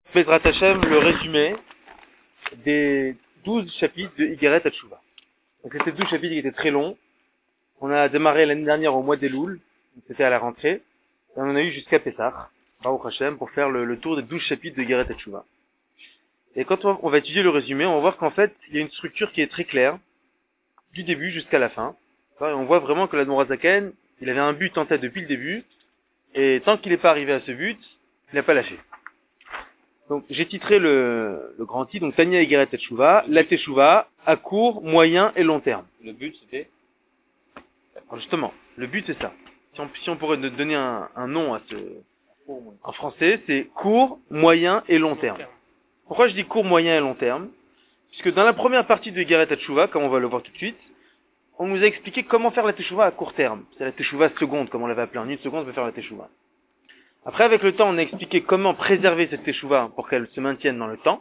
Bezrat Hashem, le résumé des 12 chapitres de Igeret Hatshuva. Donc c'était 12 chapitres qui étaient très longs. On a démarré l'année dernière au mois d'Elul, c'était à la rentrée, et on a eu jusqu'à Pessah, Baruch Hashem, pour faire le tour des 12 chapitres de Igeret Hatshuva. Et quand on va étudier le résumé, on va voir qu'en fait, il y a une structure qui est très claire, du début jusqu'à la fin. Et on voit vraiment que l'Admor HaZaken, il avait un but en tête depuis le début, et tant qu'il n'est pas arrivé à ce but, il n'a pas lâché. Donc j'ai titré le grand titre, donc Tanya Igeret Hatshuva, la Teshuva, à court, moyen et long terme. Le but c'était Justement, le but c'est ça. Si on pourrait donner un nom à ce... En français, c'est court, moyen et long terme. Pourquoi je dis court, moyen et long terme? Puisque dans la première partie de Igeret Hatshuva, comme on va le voir tout de suite, on nous a expliqué comment faire la Teshuva à court terme. C'est la Teshuva seconde, comme on l'avait appelé. En une seconde, on peut faire la Teshuva. Après, avec le temps, on a expliqué comment préserver cette Teshuva pour qu'elle se maintienne dans le temps.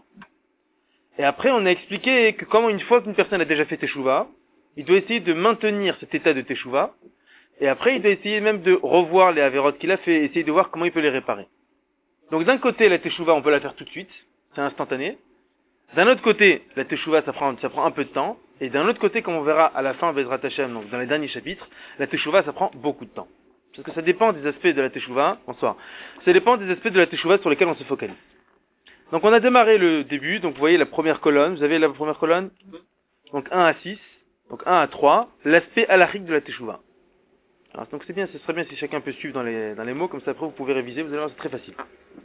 Et après, on a expliqué que comment une fois qu'une personne a déjà fait Teshuva, il doit essayer de maintenir cet état de Teshuva. Et après, il doit essayer même de revoir les avérotes qu'il a fait, essayer de voir comment il peut les réparer. Donc d'un côté, la Teshuva, on peut la faire tout de suite. C'est instantané. D'un autre côté, la Teshuva, ça prend un peu de temps. Et d'un autre côté, comme on verra à la fin, Bezrat Hashem, donc dans les derniers chapitres, la Teshuva, ça prend beaucoup de temps. Parce que ça dépend des aspects de la Teshuva, bonsoir. Ça dépend des aspects de la Teshuva sur lesquels on se focalise. Donc on a démarré le début, donc vous voyez la première colonne, vous avez la première colonne, donc 1 à 6, donc 1 à 3, l'aspect halachique de la Teshuva. Alors, donc c'est bien, ce serait bien si chacun peut suivre dans les mots, comme ça après vous pouvez réviser, vous allez voir, c'est très facile.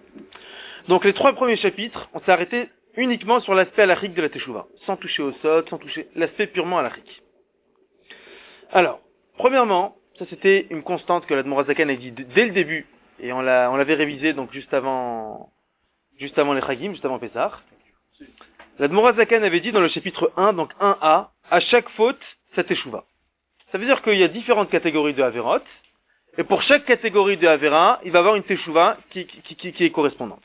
Donc les 3 premiers chapitres, on s'est arrêté uniquement sur l'aspect halachique de la Teshuva, sans toucher au sod, sans toucher l'aspect purement halachique. Alors, premièrement, ça c'était une constante que l'Admor HaZaken a dit dès le début, et on l'avait révisé donc juste avant les Chagim, juste avant Pessah. L'Admor HaZaken avait dit dans le chapitre 1, donc 1a, à chaque faute, sa Teshuva. Ça veut dire qu'il y a différentes catégories de Averot, et pour chaque catégorie de Avera, il va y avoir une Teshuva qui est correspondante.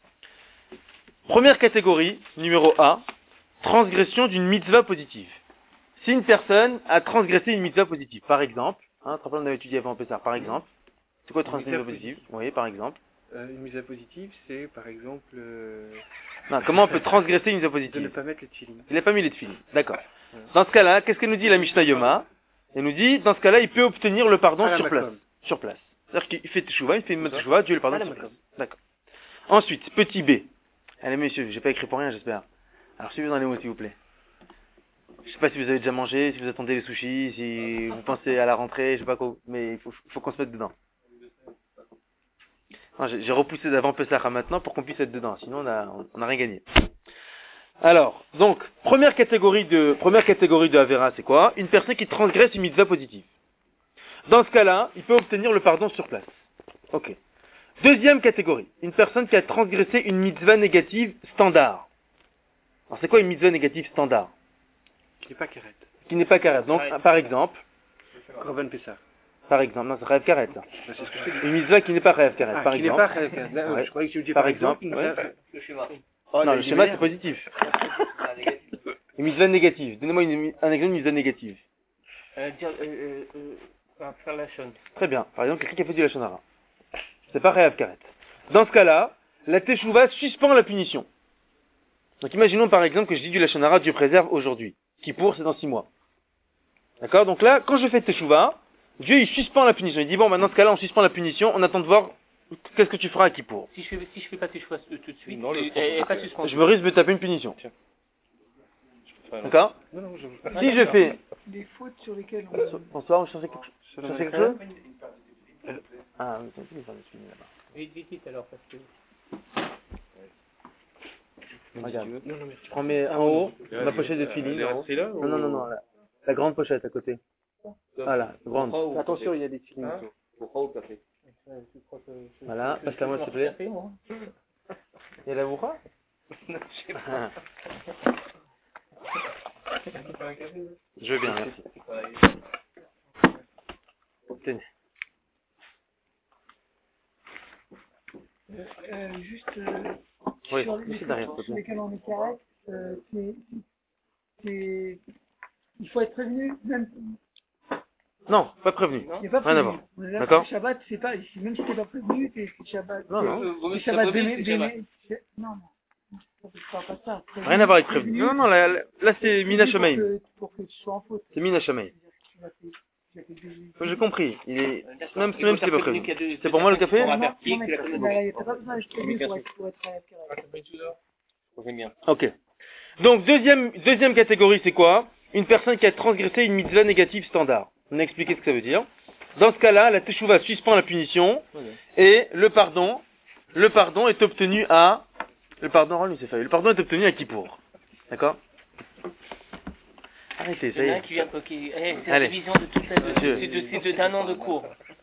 Première catégorie, numéro A, transgression d'une mitzvah positive. Si une personne a transgressé une mitzvah positive, par exemple, on avait étudié avant Pessah, par exemple, c'est quoi transgression une mitzvah positive? Oui, par exemple. Une mitzvah positive, c'est par exemple... Non, comment on peut transgresser une mitzvah positive? De ne pas mettre les tefilin. Il n'a pas mis les tefilin, d'accord. Dans ce cas-là, qu'est-ce qu'elle nous dit la Mishnah Yoma? Elle nous dit, dans ce cas-là, il peut obtenir le pardon sur place. Sur place. C'est-à-dire qu'il fait teshuva, il fait une teshuva, Dieu le pardonne sur place. D'accord. Ensuite, petit b. Allez messieurs, j'ai pas écrit pour rien, j'espère. Alors suivez dans les mots s'il vous plaît. Je sais pas si vous avez déjà mangé, si vous attendez les sushis, si vous pensez à la rentrée, je sais pas quoi, mais il faut qu'on se mette dedans. Non, j'ai repoussé d'avant Pessah à maintenant pour qu'on puisse être dedans, sinon on a rien gagné. Alors, donc, première catégorie de Avera, c'est quoi? Une personne qui transgresse une mitzvah positive. Dans ce cas-là, il peut obtenir le pardon sur place. Ok. Deuxième catégorie, une personne qui a transgressé une mitzvah négative standard. Alors c'est quoi une mitzvah négative standard? Qui n'est pas karet. Qui n'est pas karet. Donc, par exemple... Korban Pessah. Par exemple, non, c'est Rêve Karet. C'est ce que je dis. Une mitzvah qui n'est pas Rêve Karet, par qui exemple. n'est pas Rêve Karet. Ouais. Je croyais que tu me disais par exemple. le schéma. Non, le schéma c'est positif. Une mitzvah négative. Donnez-moi un exemple de mitzvah négative. Faire la chaîne. Très bien. Par exemple, quelqu'un qui a fait du Lashon Hara. C'est pas Rêve Karet. Dans ce cas-là, la Teshuva suspend la punition. Donc imaginons par exemple que je dis du Lashon Hara, Dieu préserve aujourd'hui. Kippour, c'est dans 6 mois. D'accord? Donc là, quand je fais Teshuva, Dieu il suspend la punition. Il dit bon, maintenant dans ce cas-là, on suspend la punition, on attend de voir qu'est-ce que tu feras à Kippour. Si je fais pas Teshuva tout de suite, pas suspendu. Je me risque de taper une punition. D'accord? Si je fais... Des fautes sur lesquelles Bonsoir, vous cherchez quelque chose? Ah, oui, c'est fini là-bas. Oui, dites alors, parce que... Regarde, je prends en haut, ma pochette de filine. Non, la grande pochette à côté. Voilà, grande. Attention, il y a des filines. Pourquoi au café? Voilà, passe-la moi s'il te plaît. Il y a la bourra? Non, je sais pas. Je veux bien, merci. Tenez. Juste oui, sur les fautes sur lesquelles on est correct, il faut être prévenu même. Non, pas prévenu. Il n'est pas Rien à prévenu. voir. D'accord. Le Shabbat, c'est pas, même si t'es pas prévenu, t'es Shabbat. Non. Shabbat béné. Non. ça. Rien à voir avec prévenu. Non, non, là c'est Mina Shamaim. Pour que tu sois en faute. C'est Mina Shamaim. J'ai compris. Il est, même si c'est pas prévu. C'est pour moi le café? Non, mais t'as pas besoin d'être prévenu pour être à la carré. J'aime bien. Ok. Donc, deuxième catégorie, c'est quoi? Une personne qui a transgressé une mitzvah négative standard. On a expliqué ce que ça veut dire. Dans ce cas-là, la teshuva suspend la punition et le pardon est obtenu à... Le pardon est obtenu à Kippour. D'accord? Arrêtez, ça y Il y en a un est. qui vient poquer. C'est Allez. la division de toute la... Monsieur. C'est d'un an de cours.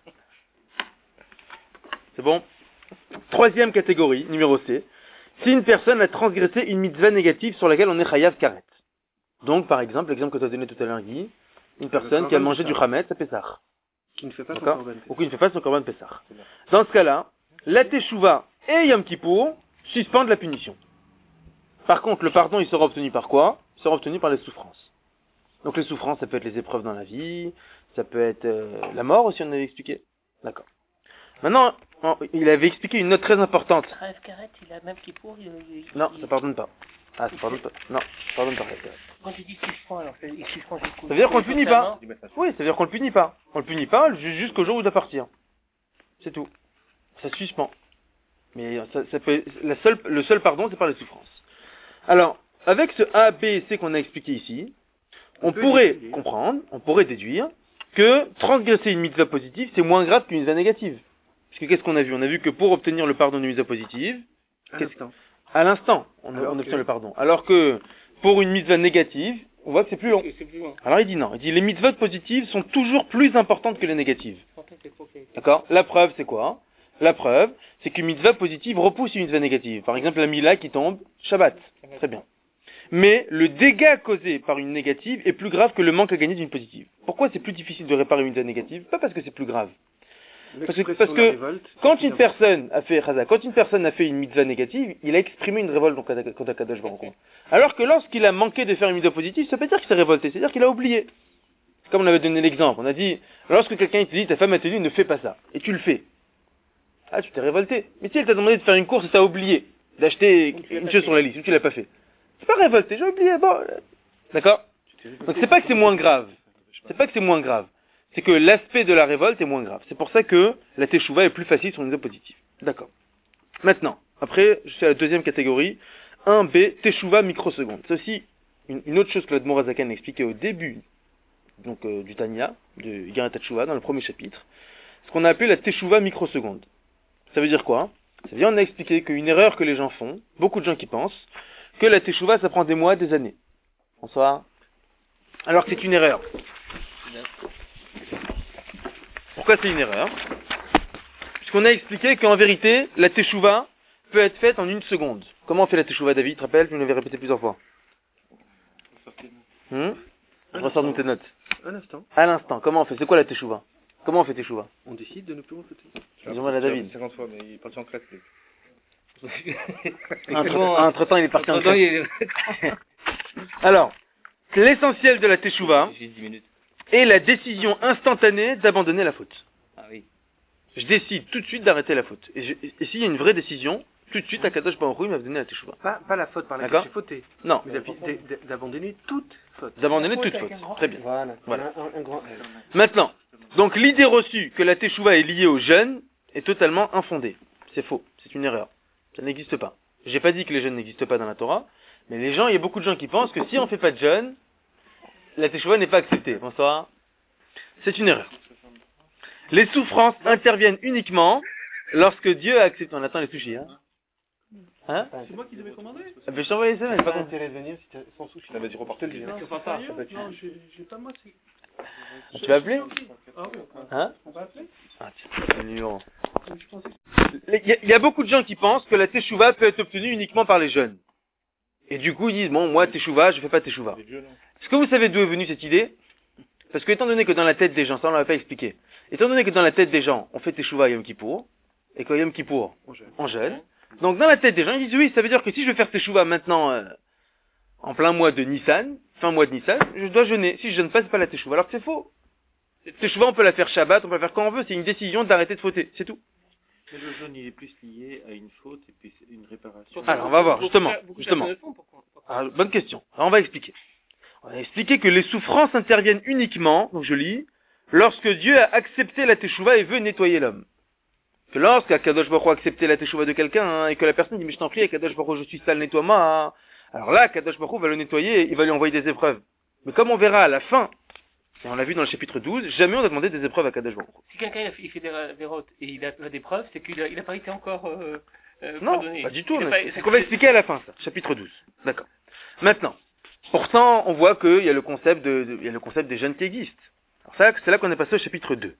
C'est bon? Troisième catégorie, numéro C. Si une personne a transgressé une mitzvah négative sur laquelle on est chayav karet. Donc, par exemple, l'exemple que tu as donné tout à l'heure, Guy, une personne qui a mangé du chametz à Pessah. Qui ne fait pas son D'accord? korban. Ou qui ne fait pas son korban Pessah. Dans ce cas-là, la teshuva et Yom Kippour suspendent la punition. Par contre, le pardon, il sera obtenu par quoi? Il sera obtenu par les souffrances. Donc les souffrances, ça peut être les épreuves dans la vie, ça peut être la mort aussi, on avait expliqué. D'accord. Maintenant, il avait expliqué une note très importante. Rêve Karet, il a même qui pour. Non, ça pardonne pas. Ah, ça pardonne pas. Non, ça pardonne pas. Quand tu dis suspend, alors il suspend jusqu'au. Ça veut dire qu'on le punit pas. Oui, ça veut dire qu'on le punit pas. On le punit pas jusqu'au jour où il doit partir. C'est tout. Ça suspend. Mais ça peut, le seul pardon, c'est par les souffrances. Alors, avec ce A, B et C qu'on a expliqué ici, on pourrait comprendre, on pourrait déduire que transgresser une mitzvah positive, c'est moins grave qu'une mitzvah négative. Parce que qu'est-ce qu'on a vu? On a vu que pour obtenir le pardon d'une mitzvah positive, à l'instant, on obtient le pardon. Alors que pour une mitzvah négative, on voit que c'est plus long. Alors il dit non. Il dit les mitzvahs positives sont toujours plus importantes que les négatives. D'accord? La preuve, c'est quoi? La preuve, c'est qu'une mitzvah positive repousse une mitzvah négative. Par exemple, la mila qui tombe, Shabbat. Très bien. Mais le dégât causé par une négative est plus grave que le manque à gagner d'une positive. Pourquoi c'est plus difficile de réparer une mitzvah négative? Pas parce que c'est plus grave. Parce que quand une personne a fait une mitzvah négative, il a exprimé une révolte contre Akadosh Baruch Hu. Alors que lorsqu'il a manqué de faire une mitzvah positive, ça veut pas dire qu'il s'est révolté, c'est-à-dire qu'il a oublié. Comme on avait donné l'exemple, on a dit, lorsque quelqu'un te dit, ta femme a te dit, ne fais pas ça, et tu le fais. Ah, tu t'es révolté. Mais si elle t'a demandé de faire une course et t'as oublié d'acheter une chose sur la liste, ou tu l'as pas fait. C'est pas révolté, j'ai oublié, bon. D'accord? Donc c'est pas que c'est moins grave. C'est pas que c'est moins grave. C'est que l'aspect de la révolte est moins grave. C'est pour ça que la teshuva est plus facile sur une mitzvah positive. D'accord. Maintenant, après, je suis à la deuxième catégorie. 1B, teshuva microseconde. C'est aussi une autre chose que l'Admor Azakan a expliqué au début donc, du Tanya, de Igarat Teshuva, dans le premier chapitre. Ce qu'on a appelé la teshuva microseconde. Ça veut dire quoi? Ça veut dire, on a expliqué qu'une erreur que les gens font, beaucoup de gens qui pensent, que la teshuva, ça prend des mois, des années. Bonsoir. Alors que c'est une erreur. Pourquoi c'est une erreur? Puisqu'on a expliqué qu'en vérité, la teshuva peut être faite en 1 seconde. Comment on fait la teshuva, David? Tu te rappelles? Tu nous l'avais répété plusieurs fois. Je ressors de tes notes. Un instant. À l'instant, comment on fait? C'est quoi la teshuva? Comment on fait teshuva? On décide de ne plus refléter. Dis-moi la David. 50 fois, mais il est parti en classe. Entre-temps, il est parti en classe. Alors, l'essentiel de la teshuva est la décision instantanée d'abandonner la faute. Ah oui. Je décide tout de suite d'arrêter la faute. Et s'il y a une vraie décision, tout de suite, Akadosh Baruch Hu m'a donné la teshuva. Pas la faute par laquelle D'accord. j'ai fauté. Non. Mais d'abandonner toute faute. D'abandonner toute faute. Très bien. Voilà. Un grand Maintenant, donc l'idée reçue que la teshuva est liée au jeûne est totalement infondée. C'est faux. C'est une erreur. Ça n'existe pas. J'ai pas dit que les jeûnes n'existent pas dans la Torah, mais il y a beaucoup de gens qui pensent que si on fait pas de jeûne, la teshuva n'est pas acceptée. Bonsoir. C'est une erreur. Les souffrances interviennent uniquement lorsque Dieu a accepté. On attend les sushis, hein? Hein? C'est moi qui devais commander. Ah ben, je t'ai envoyé ça, mais j'ai pas compris. intérêt de venir si tu sans sushi. Il avait dit reporter le lien. Non, j'ai pas moi. Tu vas appeler? Ah oui. Hein? On va appeler. Ah tiens, le numéro. Il y a beaucoup de gens qui pensent que la teshuva peut être obtenue uniquement par les jeunes. Et du coup, ils disent, bon, moi, teshuva, je fais pas teshuva. Est-ce que vous savez d'où est venue cette idée? Parce que étant donné que dans la tête des gens, ça on l'avait pas expliqué, étant donné que dans la tête des gens, on fait teshuva à Yom Kippour, et qu'à Yom Kippour, on jeûne, donc dans la tête des gens, ils disent, oui, ça veut dire que si je veux faire teshuva maintenant, en plein mois de Nissan, fin mois de Nissan, je dois jeûner. Si je jeûne pas, c'est pas la teshuva. Alors que c'est faux. Teshuva, on peut la faire Shabbat, on peut la faire quand on veut, c'est une décision d'arrêter de fauter, c'est tout. Mais le jeûne, il est plus lié à une faute et puis une réparation. Alors, on va voir, justement. Beaucoup de personnes le font, pourquoi? Alors, bonne question. Alors, on va expliquer. On va expliquer que les souffrances interviennent uniquement, donc je lis, lorsque Dieu a accepté la teshuva et veut nettoyer l'homme. Que lorsque Kadosh Baruch Hu a accepté la teshuva de quelqu'un, et que la personne dit, mais je t'en prie, Kadosh Baruch Hu, je suis sale, nettoie-moi, hein. Alors là, Kadosh Baruch Hu va le nettoyer, et il va lui envoyer des épreuves. Mais comme on verra à la fin, et on l'a vu dans le chapitre 12, jamais on a demandé des épreuves à Kadosh Baruch Hu. Si quelqu'un il fait des vérotes et il a des preuves, c'est qu'il a pas été encore Non, pardonné. pas du tout. Il a pas- C'est ce qu'on va expliquer à la fin, ça. Chapitre 12. D'accord. Maintenant, pourtant, on voit qu'il y a le concept il y a le concept des jeunes théistes. Alors ça, c'est là qu'on est passé au chapitre 2.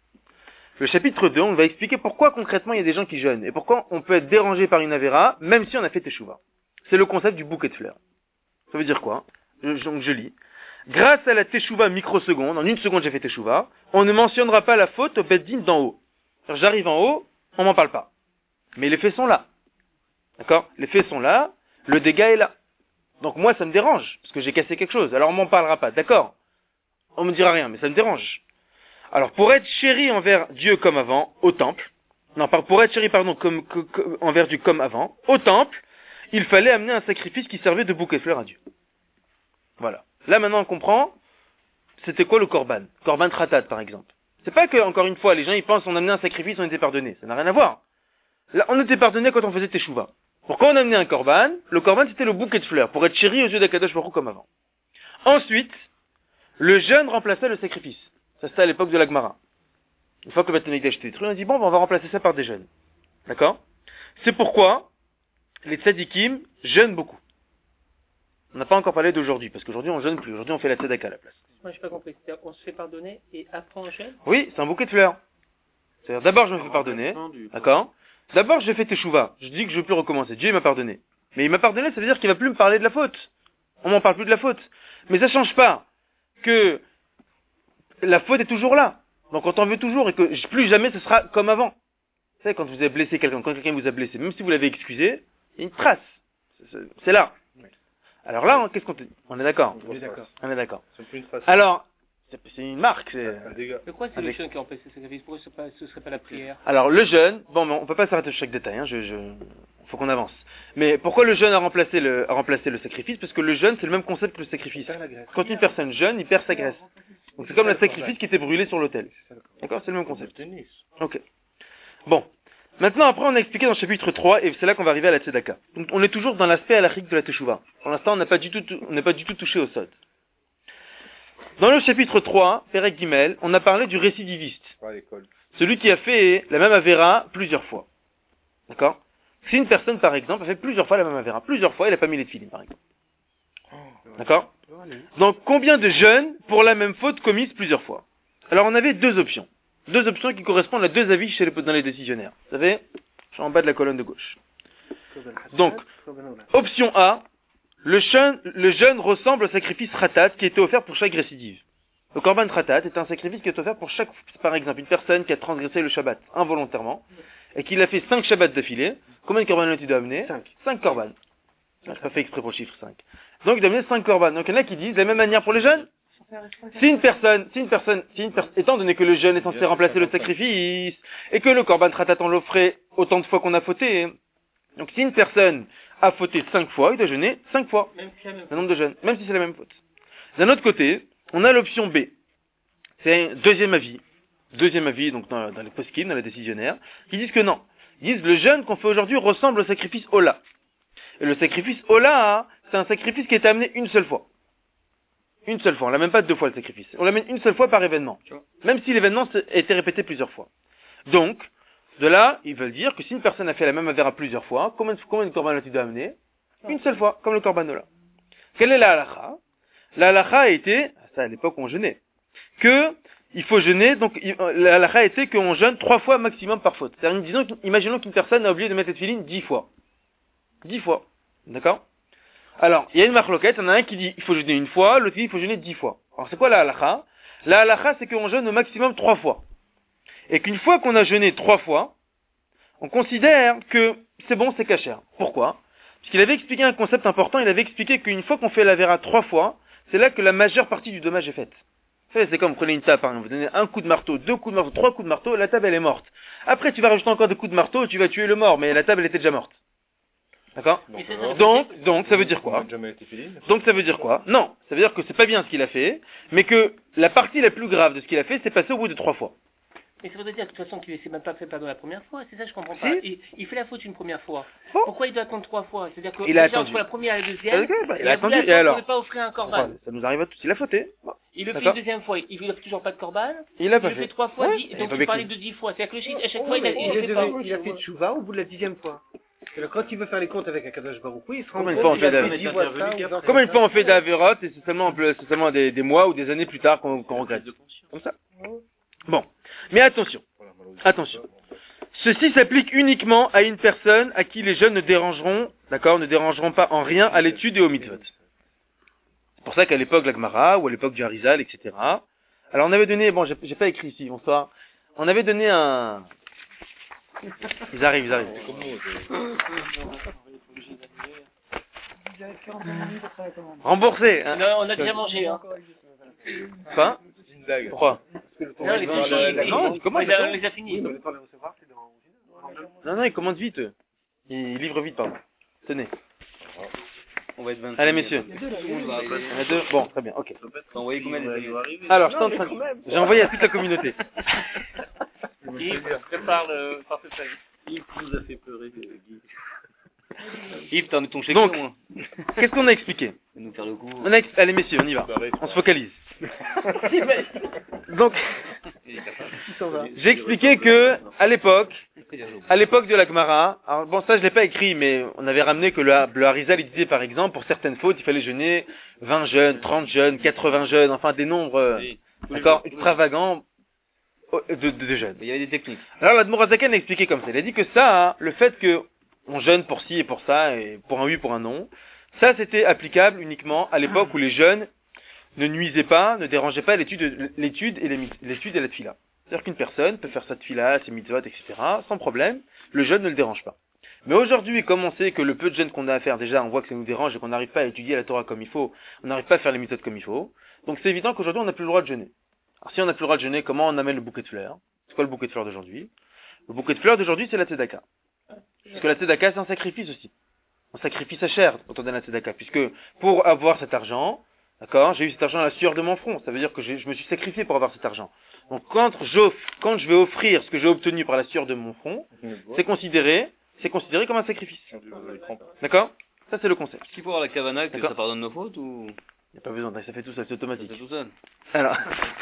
Le chapitre 2, on va expliquer pourquoi concrètement il y a des gens qui jeûnent et pourquoi on peut être dérangé par une avéra, même si on a fait teshuva. C'est le concept du bouquet de fleurs. Ça veut dire quoi? Donc je lis. Grâce à la teshuva microseconde, en une seconde j'ai fait teshuva, on ne mentionnera pas la faute au beddin d'en haut. Alors, j'arrive en haut, on m'en parle pas. Mais les faits sont là. D'accord? Les faits sont là, le dégât est là. Donc moi ça me dérange, parce que j'ai cassé quelque chose. Alors on m'en parlera pas, d'accord? On me dira rien, mais ça me dérange. Alors pour être chéri envers Dieu comme avant, au temple, pour être chéri, envers Dieu comme avant, au temple, il fallait amener un sacrifice qui servait de bouquet de fleurs à Dieu. Voilà. Là maintenant on comprend, c'était quoi le korban? Korban tratat par exemple. C'est pas que, encore une fois, les gens ils pensent on amenait un sacrifice, on était pardonné. Ça n'a rien à voir. Là, on était pardonné quand on faisait teshuva. Pourquoi on amenait un korban? Le korban c'était le bouquet de fleurs, pour être chéri aux yeux d'Akadosh Baruch Hu comme avant. Ensuite, le jeûne remplaçait le sacrifice. Ça c'était à l'époque de la Gemara. Une fois que le Beth Amikdash était détruit, on a dit bon, on va remplacer ça par des jeûnes. D'accord? C'est pourquoi les tzadikim jeûnent beaucoup. On n'a pas encore parlé d'aujourd'hui, parce qu'aujourd'hui on jeûne plus. Aujourd'hui on fait la tzedaka à la place. Moi j'ai pas compris. C'est-à-dire on se fait pardonner et après on jeûne. Oui, c'est un bouquet de fleurs. C'est-à-dire d'abord je me fais pardonner. D'accord? D'abord j'ai fait teshuva. Je dis que je ne veux plus recommencer. Dieu il m'a pardonné. Mais il m'a pardonné, ça veut dire qu'il va plus me parler de la faute. On m'en parle plus de la faute. Mais ça change pas que la faute est toujours là. Donc on t'en veut toujours et que plus jamais ce sera comme avant. Vous savez, quand vous avez blessé quelqu'un, quand quelqu'un vous a blessé, même si vous l'avez excusé, il y a une trace. C'est là. Alors là, qu'est-ce qu'on te dit? On est d'accord. On est d'accord. On est d'accord. C'est plus une trace. Alors, c'est une marque. Un dégât. Mais quoi c'est le Avec- jeûne qui remplace le sacrifice? Pourquoi ce serait pas la prière? Alors le jeûne, bon, mais on peut pas s'arrêter sur chaque détail. Faut qu'on avance. Mais pourquoi le jeûne a remplacé le sacrifice? Parce que le jeûne, c'est le même concept que le sacrifice. Perd la graisse. Quand une personne jeûne, il perd sa graisse. Donc c'est comme le sacrifice qui était brûlé sur l'autel. D'accord? C'est le même concept. Ok. Bon. Maintenant, après, on a expliqué dans le chapitre 3, et c'est là qu'on va arriver à la tzedaka. Donc, on est toujours dans l'aspect halachique de la teshuva. Pour l'instant, on n'est pas du tout touché au sod. Dans le chapitre 3, Perek Gimel, on a parlé du récidiviste. Pas à l'école. Celui qui a fait la même avéra plusieurs fois. D'accord? Si une personne, par exemple, a fait plusieurs fois la même avéra, plusieurs fois, il n'a pas mis les tefilines, par exemple. D'accord? Donc, combien de jeûnes pour la même faute commise plusieurs fois? Alors, on avait deux options. Deux options qui correspondent à deux avis dans les décisionnaires. Vous savez? Je suis en bas de la colonne de gauche. Donc, option A, le jeûne ressemble au sacrifice ratat qui était offert pour chaque récidive. Le korban ratat est un sacrifice qui est offert pour chaque, par exemple, une personne qui a transgressé le Shabbat involontairement et qui a fait 5 Shabbats d'affilée. Combien de korban tu dois amener? 5 korban. Je n'ai pas fait exprès pour le chiffre 5. Donc, il doit amener 5 korban. Donc, il y en a qui disent, de la même manière pour les jeunes, étant donné que le jeûne est censé remplacer le sacrifice, et que le korban ratat on l'offrait autant de fois qu'on a fauté, donc si une personne a fauté 5 fois, il doit jeûner 5 fois Même si la même le nombre de jeûnes, même si c'est la même faute. D'un autre côté, on a l'option B. C'est un deuxième avis, donc dans les poskim, dans les décisionnaires, qui disent que non. Ils disent le jeûne qu'on fait aujourd'hui ressemble au sacrifice Ola. Et le sacrifice Ola, c'est un sacrifice qui est amené une seule fois. Une seule fois, on l'amène pas 2 fois le sacrifice. On l'amène une seule fois par événement. Même si l'événement a été répété plusieurs fois. Donc, de là, ils veulent dire que si une personne a fait la même avéra plusieurs fois, combien de korban tu dois amener? Une seule fois, comme le korban Ola. Quelle est la halacha? La halacha a été, ça à l'époque où on jeûnait, que il faut jeûner, donc la halacha a été qu'on jeûne 3 fois maximum par faute. C'est-à-dire, imaginons qu'une personne a oublié de mettre cette filine 10 fois. 10 fois. D'accord? Alors, il y a une marloquette, il y en a un qui dit il faut jeûner une fois, l'autre dit il faut jeûner 10 fois. Alors c'est quoi la halacha? La halacha c'est qu'on jeûne au maximum 3 fois. Et qu'une fois qu'on a jeûné 3 fois, on considère que c'est bon, c'est cachère. Pourquoi? Parce qu'il avait expliqué un concept important, il avait expliqué qu'une fois qu'on fait la vera 3 fois, c'est là que la majeure partie du dommage est faite. Vous savez, c'est comme vous prenez une table, par exemple, vous donnez un coup de marteau, 2 coups de marteau, 3 coups de marteau, la table elle est morte. Après tu vas rajouter encore des coups de marteau, tu vas tuer le mort, mais la table elle était déjà morte. D'accord? Donc, ça veut dire quoi? Donc, ça veut dire quoi? Non, ça veut dire que c'est pas bien ce qu'il a fait, mais que la partie la plus grave de ce qu'il a fait, c'est passé au bout de 3 fois. Mais ça veut dire que de toute façon qu'il ne s'est même pas fait pardon la première fois, c'est ça que je comprends Si. pas. Il fait la faute une première fois. Bon. Pourquoi il doit attendre 3 fois? C'est-à-dire que Il a déjà attendu. entre la première et la deuxième, Il a attendu, et pour alors? ne pas offrir un Pourquoi? corban. Ça nous arrive à tous, il a fauté. Bon. Il le fait D'accord. une deuxième fois, il n'offre toujours pas de corban. Il a Il pas le fait fait. 3 fois, Ouais. 10, Il donc est il pas parlait vécu. de 10 fois. C'est-à-dire que le shit, à chaque fois il Il fait a fait tchouva au bout de la 10e fois. Et là, quand il veut faire les comptes avec Akadosh Baruch Hu, il se rend Combien de compte fois on qu'il fait a d'Av- fait 10 fois ça, ou dans Combien de ça. fois on fait d'Averot et c'est seulement des mois ou des années plus tard qu'on regrette. Comme ça. Bon. Mais attention. Attention. Ceci s'applique uniquement à une personne à qui les jeunes ne dérangeront pas en rien à l'étude et au mitzvot. C'est pour ça qu'à l'époque de la Gemara, ou à l'époque du Harizal, etc. Alors on avait donné, bon, j'ai pas écrit ici, bonsoir. On avait donné un... Ils arrivent. Il y a 45 minutes après la commande. Remboursé, hein. Non, on a déjà mangé, hein. Quoi? Pourquoi? Non, les finis. Non, il commande. On les a finis. Le temps de les recevoir, c'est dans... Non, il commande vite. Il livre vite, pardon. Tenez. On va être 25. Allez, messieurs. Il y a deux là. Il y en a deux. Bon, très bien, ok. T'as envoyé combien les Alors, je t'en j'ai envoyé à toute la communauté. Yves, prépare le parfait. Yves nous a fait pleurer, Guy. Yves, t'en es ton chèque Donc, au moins. Qu'est-ce qu'on a expliqué? Va nous faire le coup. Allez, messieurs, on y va. On se focalise. Donc, j'ai expliqué que, à l'époque de la Gemara, alors bon, ça je l'ai pas écrit, mais on avait ramené que le Harizal, il disait par exemple, pour certaines fautes, il fallait jeûner 20 jeûnes, 30 jeûnes, 80 jeûnes, enfin des nombres, d'accord, extravagants de jeûnes. Il y avait des techniques. Alors l'Admorazaken a expliqué comme ça. Il a dit que ça, hein, le fait que on jeûne pour ci et pour ça, et pour un oui, pour un non, ça c'était applicable uniquement à l'époque où les jeunes ne nuisaient pas, ne dérangeaient pas l'étude et la tfila. C'est-à-dire qu'une personne peut faire sa tfila, ses mitzvot, etc., sans problème, le jeûne ne le dérange pas. Mais aujourd'hui, comme on sait que le peu de jeûne qu'on a à faire, déjà, on voit que ça nous dérange et qu'on n'arrive pas à étudier la Torah comme il faut, on n'arrive pas à faire les mitzvot comme il faut, donc c'est évident qu'aujourd'hui on n'a plus le droit de jeûner. Alors si on n'a plus le droit de jeûner, comment on amène le bouquet de fleurs? C'est quoi le bouquet de fleurs d'aujourd'hui? Le bouquet de fleurs d'aujourd'hui, c'est la tzedaka. Parce que la tzedaka, c'est un sacrifice aussi. On sacrifie sa chair quand on donne la tzedaka, puisque pour avoir cet argent, d'accord, j'ai eu cet argent à la sueur de mon front, ça veut dire que je me suis sacrifié pour avoir cet argent. Donc quand je vais offrir ce que j'ai obtenu par la sueur de mon front, c'est considéré comme un sacrifice. D'accord? Ça c'est le concept. Est-ce qu'il faut avoir la kavana que D'accord. ça pardonne nos fautes ou Il n'y a pas besoin, ça fait tout ça, c'est automatique. c'est tout seul? Alors.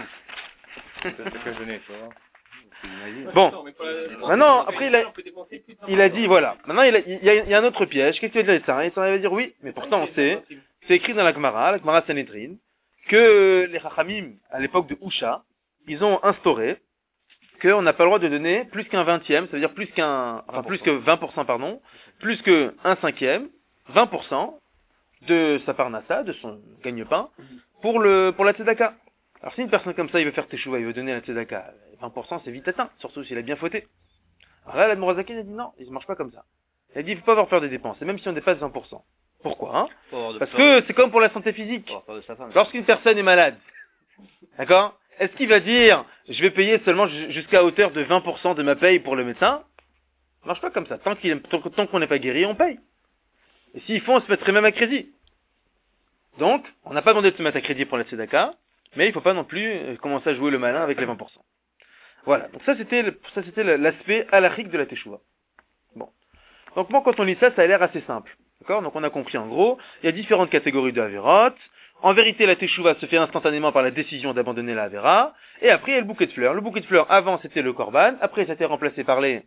Bon. Maintenant, après il a dit voilà. Maintenant il y a un autre piège. Qu'est-ce que tu veux dire ça? Il va dire oui, mais pourtant on sait, c'est écrit dans la Gemara Sanhedrin, que les Chachamim, à l'époque de Husha, ils ont instauré qu'on n'a pas le droit de donner plus qu'un 20e, ça veut dire plus que 20%, pardon, plus que un 5e, 20% de sa parnassa, de son gagne-pain, pour la tzedaka. Alors si une personne comme ça, il veut faire teshuva, il veut donner la tzedaka, 20% c'est vite atteint, surtout s'il a bien fauté. Alors là, l'Admorazaken a dit non, il ne marche pas comme ça. Il a dit il ne faut pas avoir peur des dépenses, et même si on dépasse 20%. Pourquoi, hein? Parce que c'est comme pour la santé physique. Lorsqu'une personne est malade, d'accord? Est-ce qu'il va dire, je vais payer seulement jusqu'à hauteur de 20% de ma paye pour le médecin? Ça marche pas comme ça. Tant qu'on n'est pas guéri, on paye. Et s'il faut, on se mettrait même à crédit. Donc, on n'a pas demandé de se mettre à crédit pour la tzedaka, mais il faut pas non plus commencer à jouer le malin avec les 20%. Voilà. Donc ça, c'était l'aspect halachique de la teshuva. Bon. Donc moi, quand on lit ça, ça a l'air assez simple. D'accord? Donc on a compris en gros, il y a différentes catégories de averot. En vérité, la teshuva se fait instantanément par la décision d'abandonner la avera. Et après, il y a le bouquet de fleurs. Le bouquet de fleurs, avant, c'était le korban. Après, ça a été remplacé par les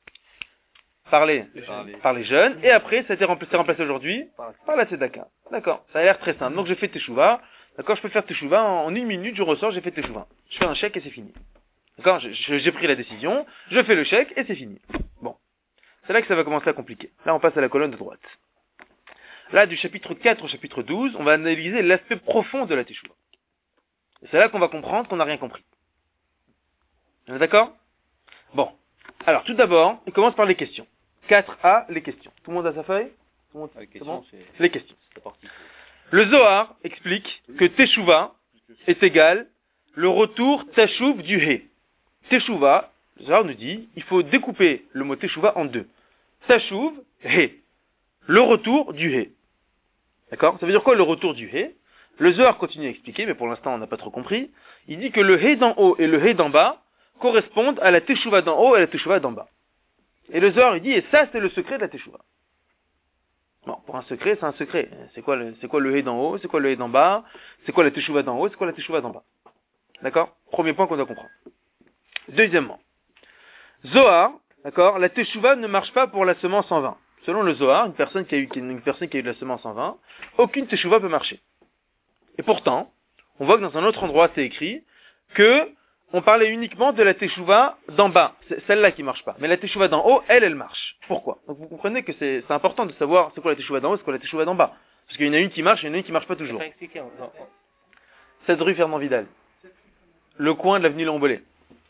jeunes. Et après, ça a été remplacé aujourd'hui par la tzedaka. D'accord? Ça a l'air très simple. Donc, je fais teshuva. D'accord? Je peux faire teshuva en 1 minute, je ressors, j'ai fait teshuva. Je fais un chèque et c'est fini. D'accord? J'ai pris la décision. Je fais le chèque et c'est fini. Bon. C'est là que ça va commencer à compliquer. Là, on passe à la colonne de droite. Là, du chapitre 4 au chapitre 12, on va analyser l'aspect profond de la teshuva. Et c'est là qu'on va comprendre qu'on n'a rien compris. On est d'accord? Bon. Alors, tout d'abord, on commence par les questions. 4A, les questions. Tout le monde a sa feuille? Tout le monde, c'est bon? Les questions. Le Zohar explique que teshuva est égal le retour tashuv du he. Teshuva, le Zohar nous dit, il faut découper le mot teshuva en deux. Tashuv, he. le retour du He. D'accord? Ça veut dire quoi le retour du He? Le Zohar continue à expliquer, mais pour l'instant on n'a pas trop compris. Il dit que le He d'en haut et le He d'en bas correspondent à la Teshuvah d'en haut et à la Teshuvah d'en bas. Et le Zohar il dit, et ça c'est le secret de la Teshuvah. Bon, pour un secret, c'est un secret. C'est quoi le He d'en haut? C'est quoi le He d'en bas? C'est quoi la Teshuvah d'en haut? C'est quoi la Teshuvah d'en bas? D'accord? Premier point qu'on doit comprendre. Deuxièmement, Zohar, d'accord, la Teshuvah ne marche pas pour la semence en vin. Selon le Zohar, une personne qui a eu de la semence en vin, aucune Teshuvah peut marcher. Et pourtant, on voit que dans un autre endroit, c'est écrit que on parlait uniquement de la Teshuvah d'en bas. C'est celle-là qui marche pas. Mais la Teshuvah d'en haut, elle marche. Pourquoi? Donc vous comprenez que c'est important de savoir c'est quoi la Teshuvah d'en haut, c'est quoi la Teshuvah d'en bas. Parce qu'il y en a une qui marche et il y en a une qui marche pas toujours. Cette rue Fernand Vidal. Le coin de l'avenue Lambollet.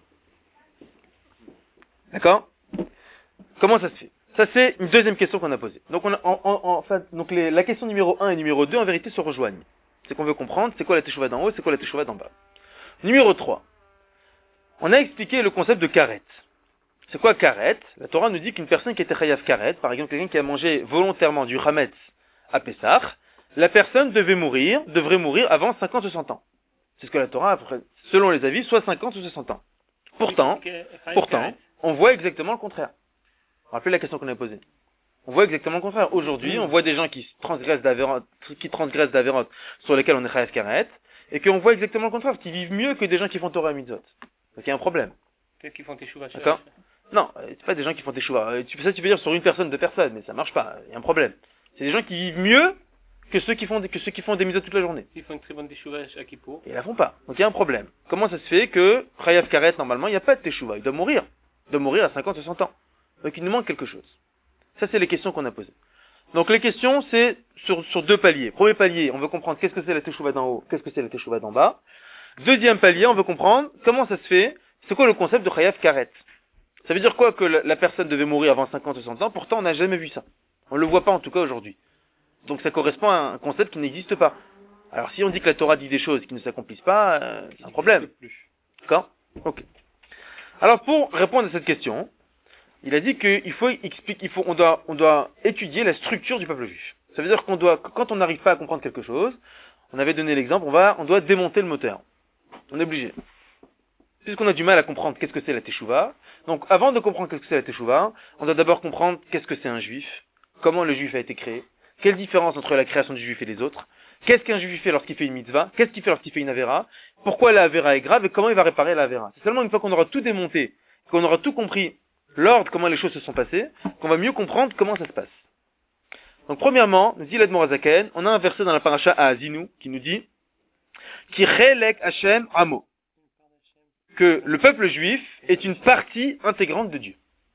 D'accord? Comment ça se fait? Ça, c'est une deuxième question qu'on a posée. Donc, la question numéro 1 et numéro 2, en vérité, se rejoignent. C'est qu'on veut comprendre, c'est quoi la Teshuvah d'en haut, c'est quoi la Teshuvah d'en bas. Numéro 3. On a expliqué le concept de karet. C'est quoi karet? La Torah nous dit qu'une personne qui était chayav karet, par exemple, quelqu'un qui a mangé volontairement du chametz à Pessah, la personne devrait mourir avant 50 ou 100 ans. C'est ce que la Torah, selon les avis, soit 50 ou 60 ans. Pourtant, on voit exactement le contraire. Rappelez la question qu'on a posée. On voit exactement le contraire. Aujourd'hui, on voit des gens qui transgressent d'Averot sur lesquels on est chayav karet, et qu'on voit exactement le contraire, qui vivent mieux que des gens qui font Torah mitzvot. Donc il y a un problème. Peut-être qu'ils font Teshuvah. D'accord? Non, c'est pas des gens qui font Teshuvah. Tu peux dire sur une personne, deux personnes, mais ça marche pas. Il y a un problème. C'est des gens qui vivent mieux que ceux qui font des mitzvot toute la journée. Ils font une très bonne Teshuvah à Kippour. Et ils la font pas. Donc il y a un problème. Comment ça se fait que chayav karet, normalement, il n'y a pas de Teshuvah. Il doit mourir. Il doit mourir à 50 ou 100 ans. Donc il nous manque quelque chose. Ça, c'est les questions qu'on a posées. Donc les questions, c'est sur deux paliers. Premier palier, on veut comprendre qu'est-ce que c'est la Teshuvah d'en haut, qu'est-ce que c'est la Teshuvah d'en bas. Deuxième palier, on veut comprendre comment ça se fait, c'est quoi le concept de chayav karet. Ça veut dire quoi que la personne devait mourir avant 50 ou 100 ans, pourtant on n'a jamais vu ça. On le voit pas en tout cas aujourd'hui. Donc ça correspond à un concept qui n'existe pas. Alors si on dit que la Torah dit des choses qui ne s'accomplissent pas, c'est un problème. D'accord? Ok. Alors pour répondre à cette question, il a dit qu'on doit étudier la structure du peuple juif. Ça veut dire quand on n'arrive pas à comprendre quelque chose, on avait donné l'exemple, on doit démonter le moteur. On est obligé. Puisqu'on a du mal à comprendre qu'est-ce que c'est la Teshuvah, donc avant de comprendre qu'est-ce que c'est la Teshuvah, on doit d'abord comprendre qu'est-ce que c'est un juif, comment le juif a été créé, quelle différence entre la création du juif et les autres, qu'est-ce qu'un juif fait lorsqu'il fait une mitzvah, qu'est-ce qu'il fait lorsqu'il fait une avera, pourquoi la avera est grave et comment il va réparer la avera. C'est seulement une fois qu'on aura tout démonté, qu'on aura tout compris, l'ordre, comment les choses se sont passées, qu'on va mieux comprendre comment ça se passe. Donc premièrement, nous dit l'Admor HaZaken, on a un verset dans la paracha à Azinu qui nous dit Ki chelek Hashem amo, que le peuple juif est une partie intégrante de Dieu.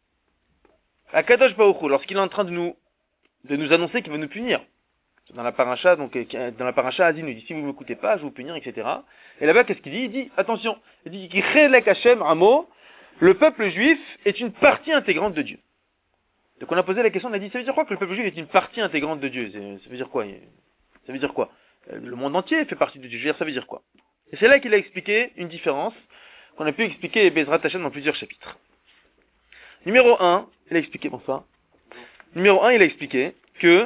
Akadosh Baruch Hu, lorsqu'il est en train de nous annoncer qu'il va nous punir, dans la paracha Azinu, il dit si vous ne m'écoutez pas, je vais vous punir, etc. Et là-bas, qu'est-ce qu'il dit? Il dit attention, il dit Ki chelek Hashem amo, le peuple juif est une partie intégrante de Dieu. Donc on a posé la question, on a dit, ça veut dire quoi que le peuple juif est une partie intégrante de Dieu? Ça veut dire quoi? Ça veut dire quoi? Le monde entier fait partie de Dieu. Je veux dire, ça veut dire quoi? Et c'est là qu'il a expliqué une différence qu'on a pu expliquer Bezrat Hashem dans plusieurs chapitres. Numéro 1, il a expliqué, bonsoir. Numéro 1, il a expliqué que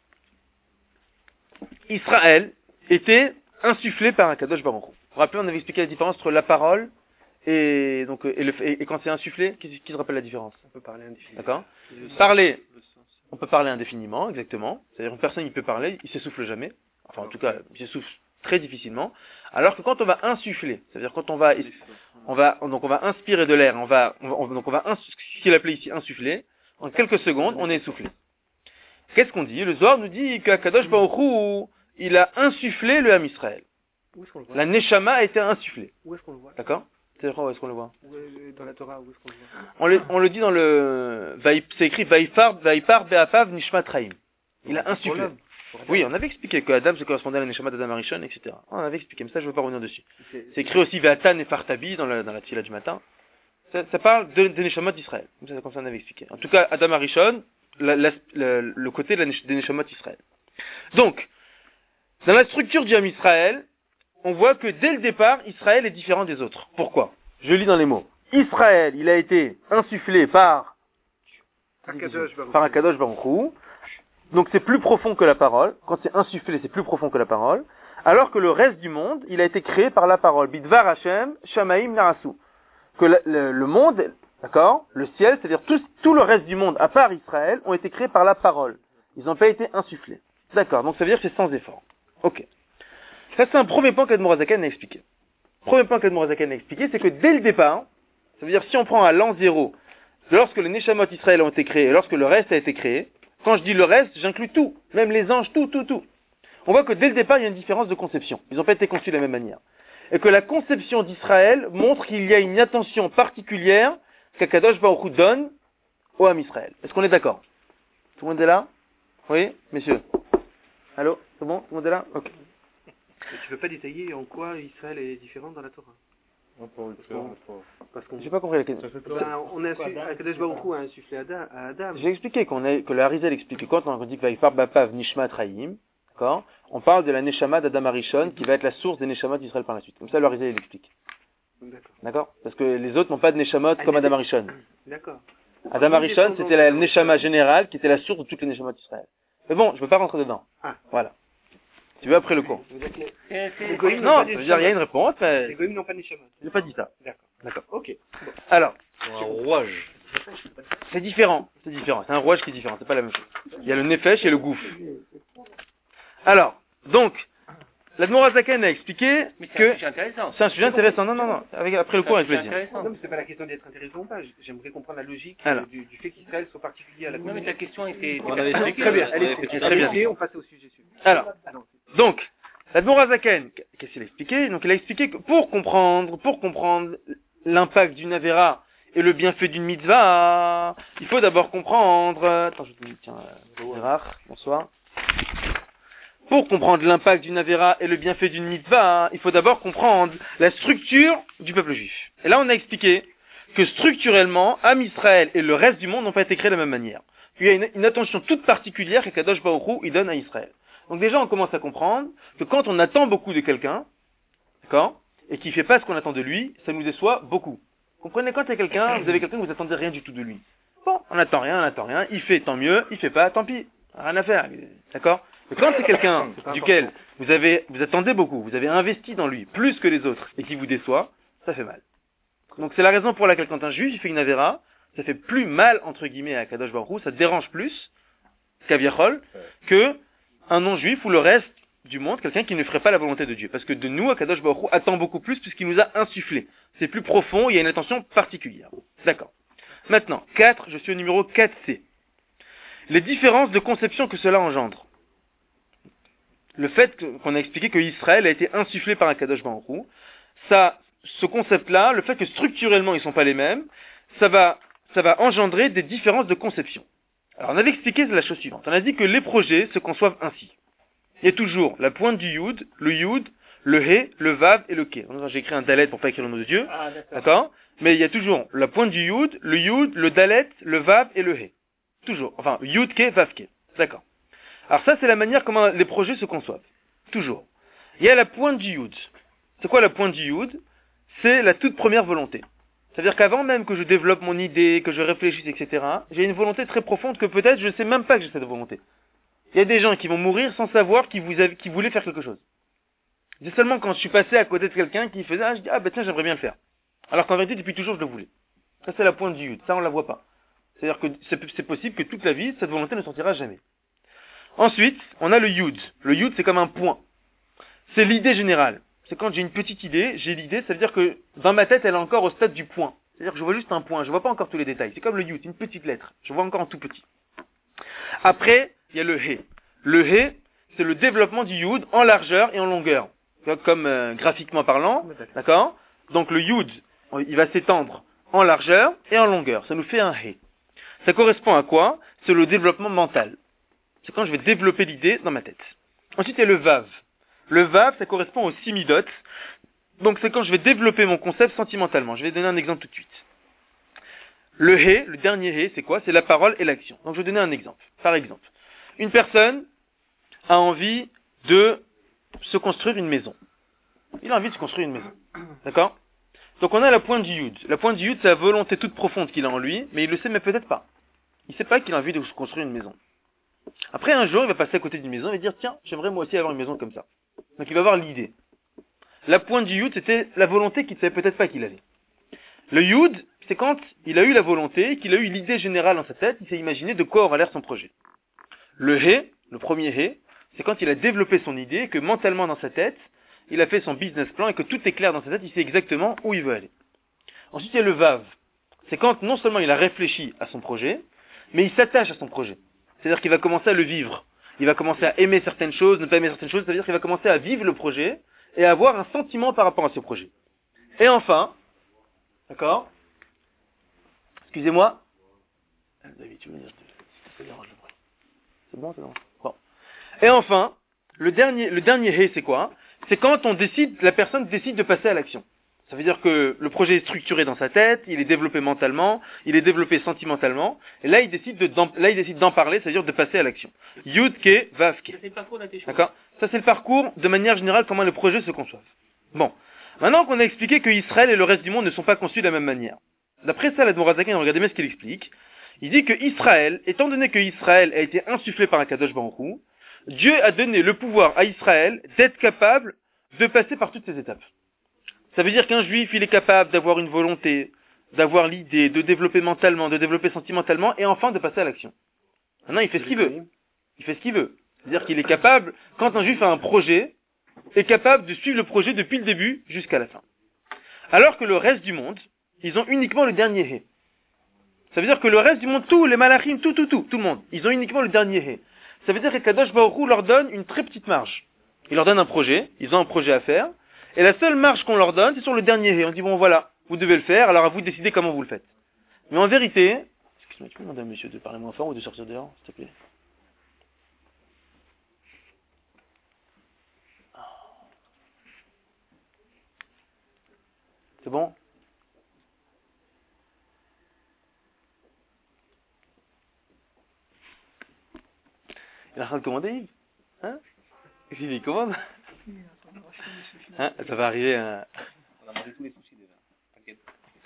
Israël était insufflé par un Kadosh Baruch Hu. Vous vous rappelez, on avait expliqué la différence entre la parole et quand c'est insufflé, qui se rappelle la différence? On peut parler indéfiniment. D'accord? Parler, on peut parler indéfiniment, exactement. C'est-à-dire une personne, il peut parler, il s'essouffle jamais. Enfin, en tout cas, il s'essouffle très difficilement. Alors que quand on va insuffler, c'est-à-dire quand on va inspirer de l'air, ce qu'il appelait ici insuffler, en quelques secondes, on est essoufflé. Qu'est-ce qu'on dit? Le Zohar nous dit qu'Akadosh Baruch Hu, il a insufflé le Ham Israël. Où est-ce qu'on le voit? La Neshama a été insufflée. Où est-ce qu'on le voit? D'accord? C'est-à-dire où est-ce qu'on le voit? Dans la Torah, où est-ce qu'on le voit? On le dit dans c'est écrit Vaipar Be'afav Nishmat Raim. Il a insufflé. Oui, on avait expliqué que Adam se correspondait à la Neshama d'Adam Arishon, etc. On avait expliqué, mais ça je ne veux pas revenir dessus. C'est écrit aussi Ve'atan et Fartabi dans la Tfila du matin. Ça parle de Neshama d'Israël. Comme ça on avait expliqué. En tout cas, Adam Arishon, le côté des Neshama d'Israël. Donc, dans la structure du Ham Israël, on voit que dès le départ, Israël est différent des autres. Pourquoi? Je lis dans les mots. Israël, il a été insufflé par Akadosh Baruch Hu. Donc c'est plus profond que la parole. Quand c'est insufflé, c'est plus profond que la parole. Alors que le reste du monde, il a été créé par la parole. Bidvar Hashem, Shamaim Narasu. Que le monde, d'accord, le ciel, c'est-à-dire tout le reste du monde, à part Israël, ont été créés par la parole. Ils n'ont pas été insufflés. D'accord, donc ça veut dire que c'est sans effort. Ok. Ça c'est un premier point qu'Admor HaZaken a expliqué. Premier point qu'Admor HaZaken a expliqué, c'est que dès le départ, ça veut dire si on prend à l'an 0, lorsque les Neshamot Israël ont été créés et lorsque le reste a été créé, quand je dis le reste, j'inclus tout, même les anges, tout. On voit que dès le départ, il y a une différence de conception. Ils n'ont pas été conçus de la même manière. Et que la conception d'Israël montre qu'il y a une attention particulière qu'Akadosh Baruch Hu donne au Ham Israël. Est-ce qu'on est d'accord? Tout le monde est là? Oui, messieurs? Allô? C'est bon? Tout le monde est là? Ok. Tu veux pas détailler en quoi Israël est différent dans la Torah? Parce qu'on J'ai pas compris la question. Akadosh Baruch Hu a insufflé à Adam. J'ai expliqué que le Harizal explique que quand on dit que Vaïfar Bapav Nishmat Raïm, d'accord, on parle de la Neshama d'Adam Arishon qui va être la source des Neshamot d'Israël par la suite. Comme ça, le Harizal l'explique. D'accord? Parce que les autres n'ont pas de Neshamot comme Adam Arishon. D'accord. Adam Arishon, c'était la Neshama générale qui était la source de toutes les Neshamot d'Israël. Mais bon, je veux pas rentrer dedans. Voilà. Tu veux après le cours? Les Non, ça veut dire il y a une réponse, mais Les goïms n'ont pas de Neshamot. j'ai pas dit ça. D'accord. Ok. Bon. Alors, Un rouage. c'est différent. C'est un rouage qui est différent, c'est pas la même chose. Il y a le nefesh et le gouffre. Alors, donc, l'Admor HaZaken a expliqué Mais c'est que un sujet intéressant. c'est un sujet intéressant. Non. Après le cours, avec plaisir. Non, mais c'est pas la question d'être intéressant ou pas. J'aimerais comprendre la logique Alors. du fait qu'Israël soit particulier à la Non, mais communauté. ta question était... On avait expliqué. Très bien. On avait Allez, fait très bien. Et on passe au sujet suivant. Alors, donc, l'Admor HaZaken, qu'est-ce qu'il a expliqué? Donc, il a expliqué que pour comprendre l'impact d'une Avera et le bienfait d'une mitzvah, il faut d'abord comprendre... Attends, je te dis, tiens, Gérard, bonsoir. Pour comprendre l'impact d'une Avera et le bienfait d'une mitzvah, il faut d'abord comprendre la structure du peuple juif. Et là, on a expliqué que structurellement, Am Israël et le reste du monde n'ont pas été créés de la même manière. Il y a une attention toute particulière qu'Akadosh Baruch Hu il donne à Israël. Donc déjà, on commence à comprendre que quand on attend beaucoup de quelqu'un, d'accord, et qu'il fait pas ce qu'on attend de lui, ça nous déçoit beaucoup. Comprenez, quand il y a quelqu'un, vous avez quelqu'un que vous attendez rien du tout de lui. Bon, on attend rien, il fait tant mieux, il fait pas, tant pis, rien à faire, d'accord? Mais quand c'est quelqu'un duquel vous attendez beaucoup, vous avez investi dans lui plus que les autres et qui vous déçoit, ça fait mal. Donc c'est la raison pour laquelle quand un juif il fait une avéra, ça fait plus mal entre guillemets à Kadosh Baruch Hu, ça dérange plus qu'Aviachol que un non-juif ou le reste du monde, quelqu'un qui ne ferait pas la volonté de Dieu. Parce que de nous, Akadosh Baruch Hu attend beaucoup plus puisqu'il nous a insufflé. C'est plus profond, il y a une attention particulière. D'accord. Maintenant, 4, je suis au numéro 4C. Les différences de conception que cela engendre. Le fait qu'on a expliqué que Israël a été insufflé par Akadosh Baruch Hu, ce concept-là, le fait que structurellement ils sont pas les mêmes, ça va engendrer des différences de conception. Alors on avait expliqué la chose suivante. On a dit que les projets se conçoivent ainsi. Il y a toujours la pointe du Yud, le He, le Vav et le Ke. J'ai écrit un Dalet pour pas écrire le nom de Dieu. Ah, D'accord? Mais il y a toujours la pointe du Yud, le Dalet, le Vav et le He. Toujours. Enfin, Yud Ke, Vav Ke. D'accord. Alors ça, c'est la manière comment les projets se conçoivent. Toujours. Il y a la pointe du Yud. C'est quoi la pointe du Yud? C'est la toute première volonté. C'est-à-dire qu'avant même que je développe mon idée, que je réfléchisse, etc., j'ai une volonté très profonde que peut-être je ne sais même pas que j'ai cette volonté. Il y a des gens qui vont mourir sans savoir qu'ils voulaient faire quelque chose. C'est seulement quand je suis passé à côté de quelqu'un qui faisait, je dis, tiens, j'aimerais bien le faire. Alors qu'en vérité, depuis toujours, je le voulais. Ça, c'est la pointe du Yud. Ça, on la voit pas. C'est-à-dire que c'est possible que toute la vie, cette volonté ne sortira jamais. Ensuite, on a le Yud. Le Yud, c'est comme un point. C'est l'idée générale. C'est quand j'ai une petite idée, j'ai l'idée, ça veut dire que dans ma tête, elle est encore au stade du point. C'est-à-dire que je vois juste un point, je vois pas encore tous les détails. C'est comme le Yud, une petite lettre. Je vois encore en tout petit. Après, il y a le He. Le He, c'est le développement du Yud en largeur et en longueur. Comme graphiquement parlant, d'accord? Donc le Yud, il va s'étendre en largeur et en longueur. Ça nous fait un He. Ça correspond à quoi? C'est le développement mental. C'est quand je vais développer l'idée dans ma tête. Ensuite, il y a le Vav. Le Vav, ça correspond au Simidot. Donc c'est quand je vais développer mon concept sentimentalement. Je vais donner un exemple tout de suite. Le He, le dernier He, c'est quoi? C'est la parole et l'action. Donc je vais donner un exemple. Par exemple, une personne a envie de se construire une maison. Il a envie de se construire une maison. D'accord? Donc on a la pointe du Yud. La pointe du Yud, c'est la volonté toute profonde qu'il a en lui, mais il le sait mais peut-être pas. Il sait pas qu'il a envie de se construire une maison. Après, un jour, il va passer à côté d'une maison et va dire, tiens, j'aimerais moi aussi avoir une maison comme ça. Donc il va avoir l'idée. La pointe du Yud, c'était la volonté qu'il ne savait peut-être pas qu'il avait. Le Yud, c'est quand il a eu la volonté, qu'il a eu l'idée générale dans sa tête, il s'est imaginé de quoi aura l'air son projet. Le He, le premier He, c'est quand il a développé son idée, et que mentalement dans sa tête, il a fait son business plan et que tout est clair dans sa tête, il sait exactement où il veut aller. Ensuite, il y a le Vav. C'est quand non seulement il a réfléchi à son projet, mais il s'attache à son projet. C'est-à-dire qu'il va commencer à le vivre. Il va commencer à aimer certaines choses, ne pas aimer certaines choses, c'est-à-dire qu'il va commencer à vivre le projet et à avoir un sentiment par rapport à ce projet. Et enfin, d'accord? Excusez-moi. David, tu veux me dire, ça dérange le bruit. C'est bon, c'est bon. Bon. Et enfin, le dernier He, c'est quoi? C'est quand la personne décide de passer à l'action. Ça veut dire que le projet est structuré dans sa tête, il est développé mentalement, il est développé sentimentalement, et là il décide d'en parler, c'est-à-dire de passer à l'action. Yud Ke Vav Ke. C'est le parcours d'un téchouva. D'accord? Ça c'est le parcours de manière générale comment le projet se conçoit. Bon. Maintenant qu'on a expliqué que Israël et le reste du monde ne sont pas conçus de la même manière. D'après ça, l'Admor HaZaken, regardez bien ce qu'il explique. Il dit que Israël, étant donné que Israël a été insufflé par un Kadosh Baruch Hu, Dieu a donné le pouvoir à Israël d'être capable de passer par toutes ces étapes. Ça veut dire qu'un juif, il est capable d'avoir une volonté, d'avoir l'idée, de développer mentalement, de développer sentimentalement, et enfin de passer à l'action. Maintenant, il fait ce qu'il veut. Il fait ce qu'il veut. C'est-à-dire qu'il est capable, quand un juif a un projet, est capable de suivre le projet depuis le début jusqu'à la fin. Alors que le reste du monde, ils ont uniquement le dernier He. Ça veut dire que le reste du monde, tous les malachim, tout le monde, ils ont uniquement le dernier He. Ça veut dire que Kadosh Baruch Hu leur donne une très petite marge. Il leur donne un projet, ils ont un projet à faire, et la seule marge qu'on leur donne, c'est sur le dernier He. On dit, bon voilà, vous devez le faire, alors à vous de décider comment vous le faites. Mais en vérité, excuse-moi, tu peux demander à monsieur de parler moins fort ou de sortir dehors, s'il te plaît? C'est bon? Il est en train de commander, Yves? Hein? Qu'est-ce qu'il dit? Il commande? Hein? Ça va arriver, On a mangé tous les sushis déjà. T'inquiète.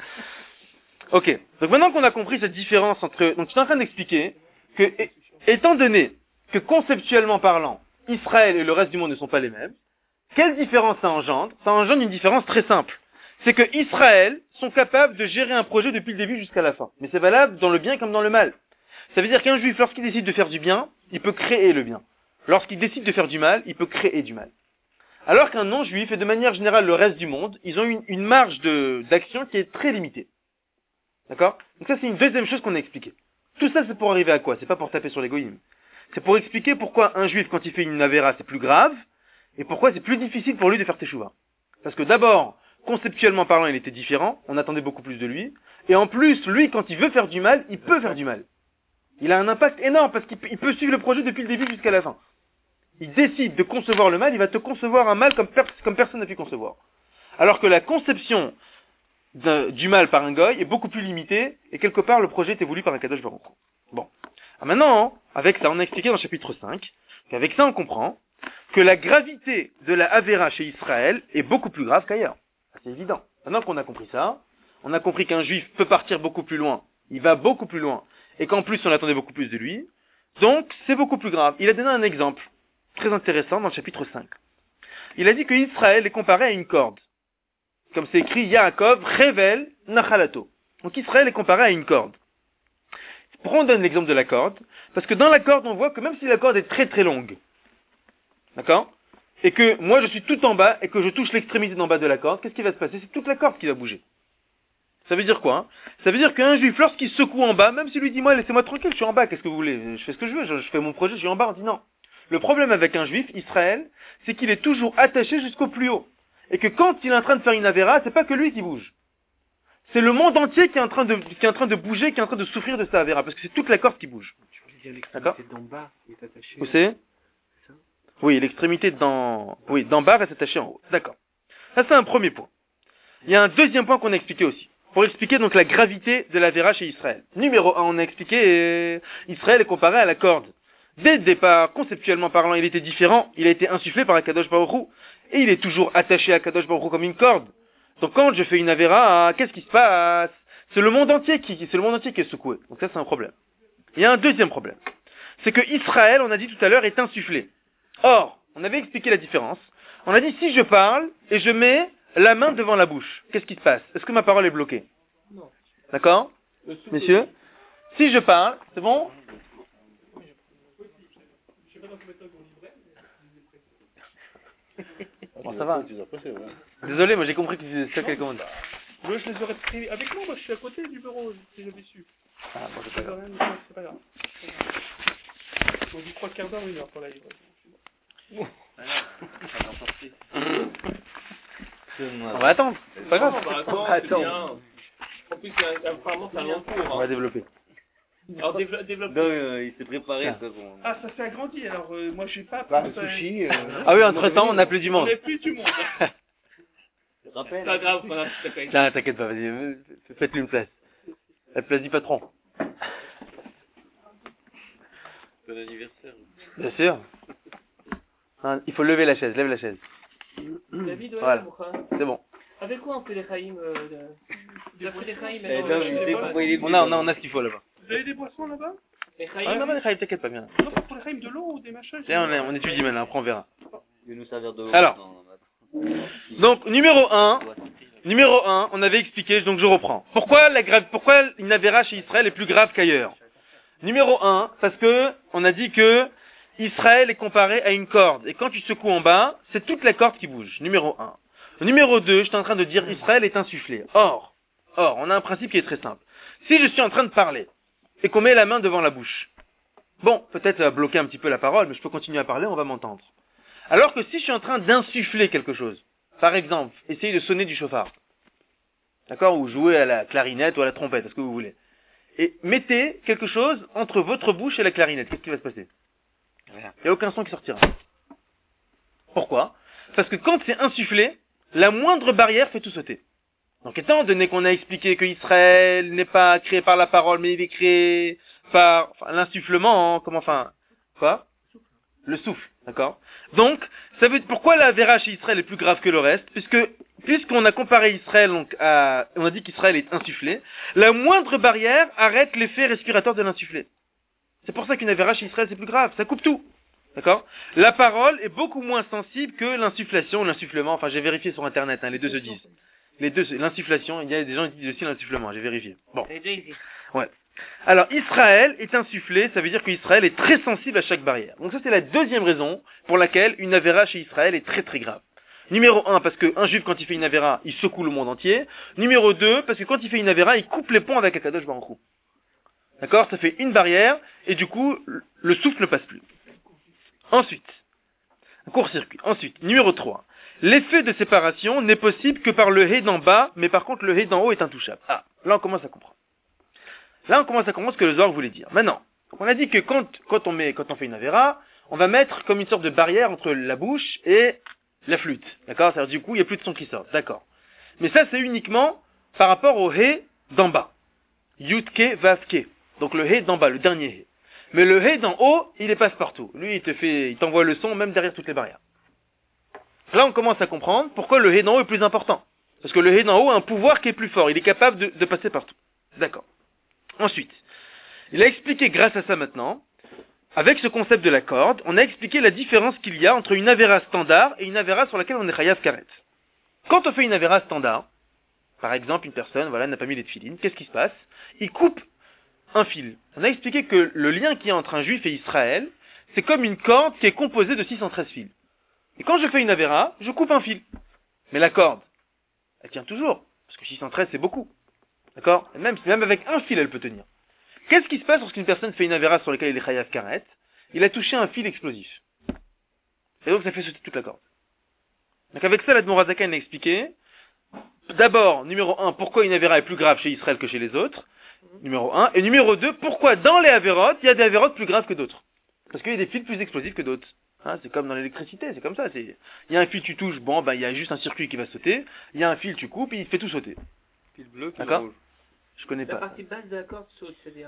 Ok. Donc maintenant qu'on a compris cette différence entre... Donc je suis en train d'expliquer que, étant donné que conceptuellement parlant, Israël et le reste du monde ne sont pas les mêmes, quelle différence ça engendre? Ça engendre une différence très simple. C'est que Israël sont capables de gérer un projet depuis le début jusqu'à la fin. Mais c'est valable dans le bien comme dans le mal. Ça veut dire qu'un juif, lorsqu'il décide de faire du bien, il peut créer le bien. Lorsqu'il décide de faire du mal, il peut créer du mal. Alors qu'un non-juif, et de manière générale le reste du monde, ils ont une marge d'action qui est très limitée. D'accord? Donc ça c'est une deuxième chose qu'on a expliquée. Tout ça c'est pour arriver à quoi? C'est pas pour taper sur l'égoïsme. C'est pour expliquer pourquoi un juif, quand il fait une avéra, c'est plus grave, et pourquoi c'est plus difficile pour lui de faire teshuva. Parce que d'abord, conceptuellement parlant, il était différent, on attendait beaucoup plus de lui, et en plus, lui, quand il veut faire du mal, il peut faire du mal. Il a un impact énorme parce qu'il peut suivre le projet depuis le début jusqu'à la fin. Il décide de concevoir le mal, il va te concevoir un mal comme personne n'a pu concevoir. Alors que la conception du mal par un goy est beaucoup plus limitée, et quelque part le projet est voulu par un Kadosh Baruch Hu. Bon. Alors maintenant, avec ça, on a expliqué dans le chapitre 5, qu'avec ça on comprend que la gravité de la Avera chez Israël est beaucoup plus grave qu'ailleurs. C'est évident. Maintenant qu'on a compris ça, on a compris qu'un juif peut partir beaucoup plus loin, il va beaucoup plus loin, et qu'en plus on attendait beaucoup plus de lui, donc c'est beaucoup plus grave. Il a donné un exemple très intéressant dans le chapitre 5. Il a dit que Israël est comparé à une corde. Comme c'est écrit, Yaakov révèle Nachalato. Donc Israël est comparé à une corde. Pourquoi on donne l'exemple de la corde? Parce que dans la corde, on voit que même si la corde est très très longue, d'accord? Et que moi je suis tout en bas et que je touche l'extrémité d'en bas de la corde, qu'est-ce qui va se passer? C'est toute la corde qui va bouger. Ça veut dire quoi, hein? Ça veut dire qu'un juif, lorsqu'il secoue en bas, même s'il lui dit, moi laissez-moi tranquille, je suis en bas, qu'est-ce que vous voulez? Je fais ce que je veux, je fais mon projet, je suis en bas, on dit non. Le problème avec un juif, Israël, c'est qu'il est toujours attaché jusqu'au plus haut. Et que quand il est en train de faire une avéra, c'est pas que lui qui bouge. C'est le monde entier qui est en train de bouger, qui est en train de souffrir de sa avéra, parce que c'est toute la corde qui bouge. D'accord? D'en bas, il est attaché. Où c'est? Oui, l'extrémité d'en bas va s'attacher en haut. D'accord. Ça, c'est un premier point. Il y a un deuxième point qu'on a expliqué aussi. Pour expliquer donc la gravité de l'Avéra chez Israël. Numéro 1, on a expliqué, Israël est comparé à la corde. Dès le départ, conceptuellement parlant, il était différent, il a été insufflé par Akadosh Baruch Hu, et il est toujours attaché à Akadosh Baruch Hu comme une corde. Donc quand je fais une Avéra, qu'est-ce qui se passe? C'est le monde entier qui est secoué. Donc ça, c'est un problème. Il y a un deuxième problème. c'est que Israël, on a dit tout à l'heure, est insufflé. Or, on avait expliqué la différence. On a dit, si je parle et je mets la main devant la bouche, qu'est-ce qui se passe? Est-ce que ma parole est bloquée? Non. D'accord? Messieurs? Si je parle, c'est bon? Bon, ça va. Désolé, moi j'ai compris que c'est ça qu'elle commande. Moi, je les aurais pris avec moi, je suis à côté du bureau, si j'avais su. Ah, bon, c'est pas grave. C'est pas grave. On dit 3 quarts d'heure, 1 heure pour la livrer. On va attendre. C'est pas grave. Attends. En plus, apparemment, c'est un long cours. On va développer. Alors, développe. Non, il s'est préparé. Ah. De toute façon. Ah, ça s'est agrandi, alors moi, j'ai pas... Sushi. Ah oui, entre-temps, on n'a plus du On monde. n'a plus du monde. C'est pas grave, pas grave, je t'appelle. Non, t'inquiète pas, vas-y, faites-lui une place. La place du patron. Bon anniversaire. Bien sûr. Hein, il faut lever la chaise, lève la chaise. David, ouais, Voilà. pourquoi C'est bon. Avec quoi on fait les chaïm Tu as fait les chaïm Eh maintenant non, je sais pourquoi il est On a ce qu'il faut là-bas. Vous avez des boissons là-bas? Les Ah, chaïm non, non, t'inquiète pas bien. Non, pour les rimes de l'eau ou des machins? Tiens, on étudie maintenant, après on verra. Il nous servir de l'eau. Alors. Non, Donc, numéro 1, on avait expliqué, donc je reprends. Pourquoi une avéra chez Israël est plus grave qu'ailleurs? Numéro 1, parce que on a dit que Israël est comparé à une corde. Et quand tu secoues en bas, c'est toute la corde qui bouge. Numéro 1. Numéro 2, je suis en train de dire Israël est insufflé. Or, on a un principe qui est très simple. Si je suis en train de parler et qu'on met la main devant la bouche, bon, peut-être ça va bloquer un petit peu la parole, mais je peux continuer à parler, on va m'entendre. Alors que si je suis en train d'insuffler quelque chose, par exemple, essayer de sonner du chauffard, d'accord, ou jouer à la clarinette ou à la trompette, ce que vous voulez, et mettez quelque chose entre votre bouche et la clarinette, qu'est-ce qui va se passer? Il n'y a aucun son qui sortira. Pourquoi? Parce que quand c'est insufflé, la moindre barrière fait tout sauter. Donc étant donné qu'on a expliqué que Israël n'est pas créé par la parole, mais il est créé par l'insufflement, quoi? Le souffle, d'accord? Donc, ça veut pourquoi la Avera chez Israël est plus grave que le reste? Puisqu'on a comparé Israël, donc, on a dit qu'Israël est insufflé, la moindre barrière arrête l'effet respiratoire de l'insufflé. C'est pour ça qu'une Avera chez Israël c'est plus grave, ça coupe tout. D'accord? La parole est beaucoup moins sensible que l'insufflation, l'insufflement, j'ai vérifié sur internet, les deux se disent. Les deux, l'insufflation, il y a des gens qui disent aussi l'insufflement, j'ai vérifié. Bon. Ouais. Alors, Israël est insufflé, ça veut dire qu'Israël est très sensible à chaque barrière. Donc ça, c'est la deuxième raison pour laquelle une avéra chez Israël est très très grave. Numéro 1, parce qu'un juif, quand il fait une avéra, il secoue le monde entier. Numéro 2, parce que quand il fait une avéra, il coupe les ponts avec Akadosh Baruch Hu. D'accord? Ça fait une barrière, et du coup, le souffle ne passe plus. Ensuite, un court-circuit. Ensuite, numéro 3. L'effet de séparation n'est possible que par le hé d'en bas, mais par contre, le hé d'en haut est intouchable. Ah, là, on commence à comprendre. Là, on commence à comprendre ce que le Zohar voulait dire. Maintenant, on a dit que quand on fait une avéra, on va mettre comme une sorte de barrière entre la bouche et la flûte. D'accord? C'est-à-dire, du coup, il n'y a plus de son qui sort. D'accord. Mais ça, c'est uniquement par rapport au hé d'en bas. Yutke, Vavke. Donc, le hé d'en bas, le dernier hé. Mais le hé d'en haut, il est passe-partout. Lui, il t'envoie le son même derrière toutes les barrières. Là, on commence à comprendre pourquoi le hé d'en haut est plus important. Parce que le hé d'en haut a un pouvoir qui est plus fort. Il est capable de passer partout. D'accord. Ensuite, il a expliqué grâce à ça maintenant, avec ce concept de la corde, on a expliqué la différence qu'il y a entre une avéra standard et une avéra sur laquelle on est chayav karet. Quand on fait une avéra standard, par exemple, une personne, n'a pas mis les tefilines, qu'est-ce qui se passe? Il coupe un fil. On a expliqué que le lien qu'il y a entre un juif et Israël, c'est comme une corde qui est composée de 613 fils. Et quand je fais une avéra, je coupe un fil. Mais la corde, elle tient toujours, parce que 613 c'est beaucoup. D'accord? Et même avec un fil, elle peut tenir. Qu'est-ce qui se passe lorsqu'une personne fait une avéra sur laquelle il est chayav karet? Il a touché un fil explosif. Et donc ça fait sauter toute la corde. Donc avec ça, l'Admor HaZaken a expliqué, d'abord, numéro 1, pourquoi une avéra est plus grave chez Israël que chez les autres. Numéro 1. Et numéro 2, pourquoi dans les avérotes, il y a des avérotes plus graves que d'autres. Parce qu'il y a des fils plus explosifs que d'autres. C'est comme dans l'électricité, c'est comme ça. Il y a un fil, tu touches, il y a juste un circuit qui va sauter. Il y a un fil, tu coupes, il fait tout sauter. Fil bleu, fil d'accord? rouge. Je connais La pas. partie basse de la corde saute, c'est-à-dire.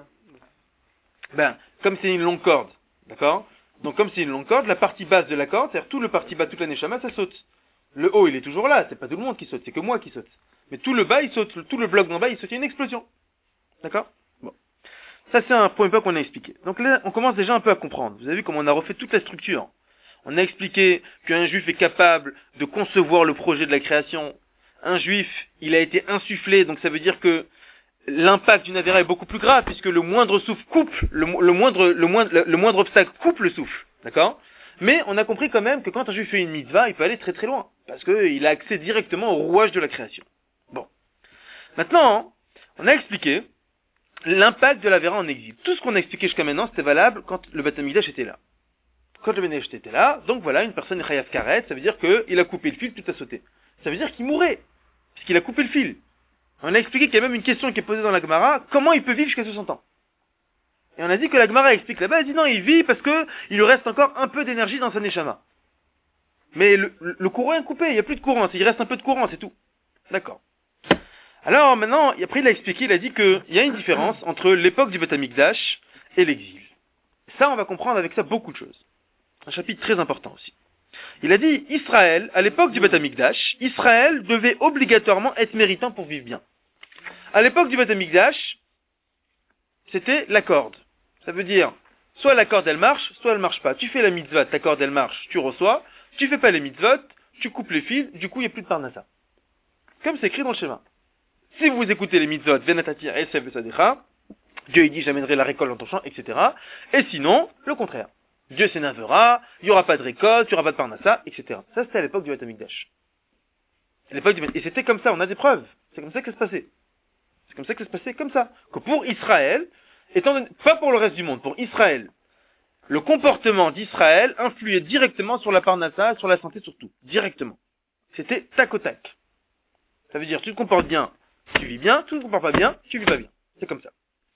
Comme c'est une longue corde, d'accord? Donc comme c'est une longue corde, la partie basse de la corde, c'est-à-dire tout le partie bas, toute la neshama, ça saute. Le haut, il est toujours là, c'est pas tout le monde qui saute, c'est que moi qui saute. Mais tout le bas, il saute, tout le bloc d'en bas, il saute, il y a une explosion. D'accord? Bon. Ça, c'est un premier point qu'on a expliqué. Donc là, on commence déjà un peu à comprendre. Vous avez vu comment on a refait toute la structure. On a expliqué qu'un juif est capable de concevoir le projet de la création. Un juif, il a été insufflé, donc ça veut dire que l'impact d'une avéra est beaucoup plus grave, puisque le moindre souffle coupe, le moindre obstacle coupe le souffle. D'accord? Mais on a compris quand même que quand un juif fait une mitzvah, il peut aller très très loin, parce qu'il a accès directement au rouage de la création. Bon. Maintenant, on a expliqué l'impact de l'avéra en exil. Tout ce qu'on a expliqué jusqu'à maintenant, c'était valable quand le Beth Amikdash était là. Quand le Beth Amikdash était là, donc voilà, une personne est chayav karet, ça veut dire qu'il a coupé le fil, tout a sauté. Ça veut dire qu'il mourrait, puisqu'il a coupé le fil. On a expliqué qu'il y a même une question qui est posée dans la Gemara, comment il peut vivre jusqu'à 60 ans? Et on a dit que la Gemara explique là-bas, elle dit non, il vit parce que il lui reste encore un peu d'énergie dans sa neshama. Mais le courant est coupé, il n'y a plus de courant, il reste un peu de courant, c'est tout. D'accord. Alors maintenant, après il a expliqué, il a dit qu'il y a une différence entre l'époque du Beth Amikdash et l'exil. Ça, on va comprendre avec ça beaucoup de choses. Un chapitre très important aussi. Il a dit, Israël, à l'époque du Beth Amikdash, Israël devait obligatoirement être méritant pour vivre bien. À l'époque du Beth Amikdash, c'était la corde. Ça veut dire, soit la corde elle marche, soit elle marche pas. Tu fais la mitzvah, ta corde elle marche, tu reçois. Tu fais pas les mitzvot, tu coupes les fils, du coup il n'y a plus de parnassa. Comme c'est écrit dans le schéma. Si vous écoutez les mitzvot, venatatir et sadecha, Dieu il dit j'amènerai la récolte dans ton champ, etc. Et sinon, le contraire. Dieu s'énervera, il n'y aura pas de récolte, il n'y aura pas de parnassa, etc. Ça c'était à l'époque du Beth Amikdash. Et c'était comme ça, on a des preuves. C'est comme ça que ça se passait. C'est comme ça que ça se passait, comme ça. Que pour Israël, pas pour le reste du monde, pour Israël, le comportement d'Israël influait directement sur la parnassa, sur la santé surtout. Directement. C'était tac au tac. Ça veut dire, tu te comportes bien, tu vis bien, tu ne te comportes pas bien, tu vis pas bien. C'est comme ça.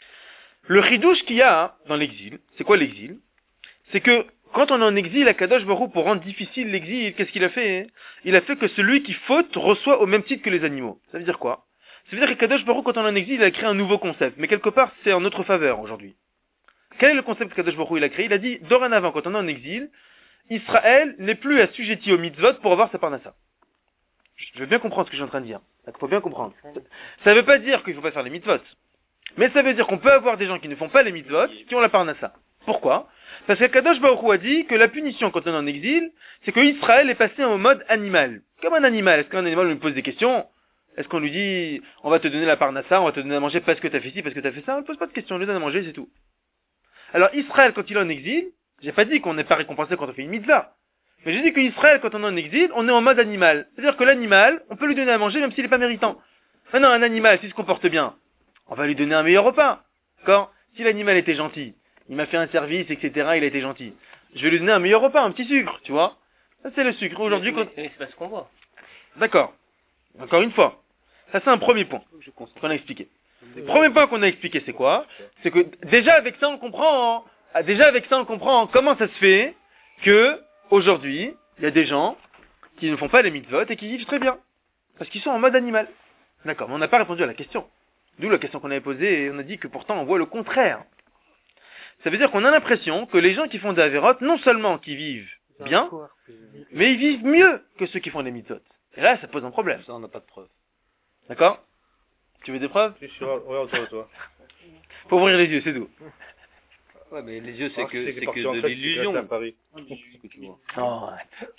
Le chidouche qu'il y a dans l'exil, c'est quoi l'exil? C'est que, quand on est en exil à Kadosh Baruch Hu, pour rendre difficile l'exil, qu'est-ce qu'il a fait? Il a fait que celui qui faute reçoit au même titre que les animaux. Ça veut dire quoi? Ça veut dire que Kadosh Baruch Hu, quand on est en exil, il a créé un nouveau concept. Mais quelque part, c'est en notre faveur aujourd'hui. Quel est le concept que Kadosh Baruch Hu il a créé? Il a dit, dorénavant, quand on est en exil, Israël n'est plus assujetti au mitzvot pour avoir sa parnassa. Je veux bien comprendre ce que je suis en train de dire. Il faut bien comprendre. Ça ne veut pas dire qu'il ne faut pas faire les mitzvot. Mais ça veut dire qu'on peut avoir des gens qui ne font pas les mitzvot, qui ont la parnassa. Pourquoi? Parce que Kadosh Baruch Hu a dit que la punition quand on est en exil, c'est que Israël est passé en mode animal. Comme un animal. Est-ce qu'un animal lui pose des questions? Est-ce qu'on lui dit, on va te donner la parnassa, on va te donner à manger parce que tu as fait ci, parce que tu as fait ça? On ne pose pas de questions, on lui donne à manger, c'est tout. Alors Israël, quand il est en exil, j'ai pas dit qu'on n'est pas récompensé quand on fait une mitzvah. Mais j'ai dit qu'Israël, quand on est en exil, on est en mode animal. C'est-à-dire que l'animal, on peut lui donner à manger même s'il n'est pas méritant. Maintenant, un animal, s'il se comporte bien, on va lui donner un meilleur repas. Quand, si l'animal était gentil, il m'a fait un service, etc., il a été gentil, je vais lui donner un meilleur repas, un petit sucre, tu vois. Ça, c'est le sucre. Aujourd'hui, c'est pas ce qu'on voit. D'accord. Encore une fois. Ça, c'est un premier point qu'on a expliqué. Le premier point qu'on a expliqué, c'est quoi? C'est que, déjà avec ça, on comprend comment ça se fait que, aujourd'hui, il y a des gens qui ne font pas les mitzvot et qui vivent très bien. Parce qu'ils sont en mode animal. D'accord, mais on n'a pas répondu à la question. D'où la question qu'on avait posée et on a dit que pourtant on voit le contraire. Ça veut dire qu'on a l'impression que les gens qui font des avérotes, non seulement qu'ils vivent bien, mais ils vivent mieux que ceux qui font des mitzvot. Et là, ça pose un problème. Ça, on n'a pas de preuve. D'accord? Tu veux des preuves? Regarde autour de toi. Faut ouvrir les yeux, c'est tout. Ouais, mais les yeux, c'est que en de fait, l'illusion. c'est à Paris. Ce que tu vois. Oh,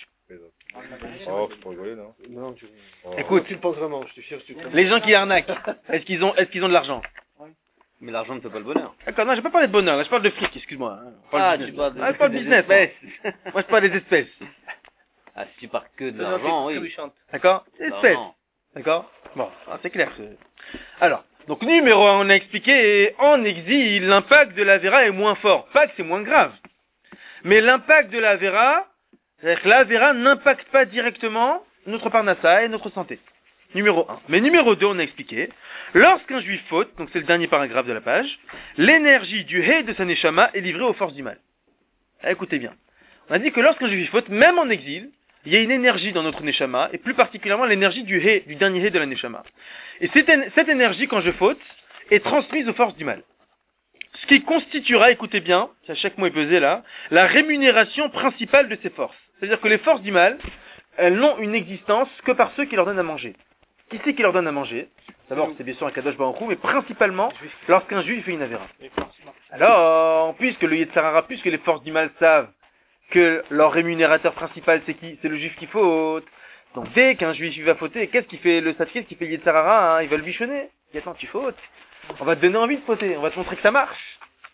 Oh, c'est pour rigoler, non? Non, Oh. écoute, tu le penses vraiment, je te jure, tu le penses. les gens qui arnaquent, est-ce qu'ils ont de l'argent? Mais l'argent ne fait pas le bonheur. D'accord, non, j'ai pas parlé de bonheur, là, je parle de fric, excuse-moi. Tu parles je parle de business. Moi, je parle des espèces. Ah, si tu parles que de l'argent, oui. D'accord? Des espèces. L'argent. D'accord? Bon, c'est clair. Alors, donc numéro 1, on a expliqué, en exil, l'impact de la Vera est moins fort. Pas que c'est moins grave. Mais l'impact de la Vera, c'est-à-dire que la Vera n'impacte pas directement notre parnassa et notre santé. Numéro 1. Mais numéro 2, on a expliqué, lorsqu'un juif faute, donc c'est le dernier paragraphe de la page, l'énergie du hé de sa neshama est livrée aux forces du mal. Écoutez bien. On a dit que lorsqu'un juif faute, même en exil, il y a une énergie dans notre neshama, et plus particulièrement l'énergie du hé, du dernier hé de la neshama. Et cette énergie, quand je faute, est transmise aux forces du mal. Ce qui constituera, écoutez bien, chaque mot est pesé là, la rémunération principale de ces forces. C'est-à-dire que les forces du mal, elles n'ont une existence que par ceux qui leur donnent à manger. Qui c'est qui leur donne à manger? D'abord, c'est bien sûr un Kadosh Baruch Hu, mais principalement lorsqu'un juif fait une avéra. Alors, puisque le Yetzer Hara, puisque les forces du mal savent que leur rémunérateur principal, c'est qui? C'est le juif qui faute. Donc, dès qu'un juif va fauter, qu'est-ce qui fait le Satkir, qui fait le Yetzer Hara, hein? Il va le bichonner. Il dit, attends, tu fautes. On va te donner envie de fauter. On va te montrer que ça marche.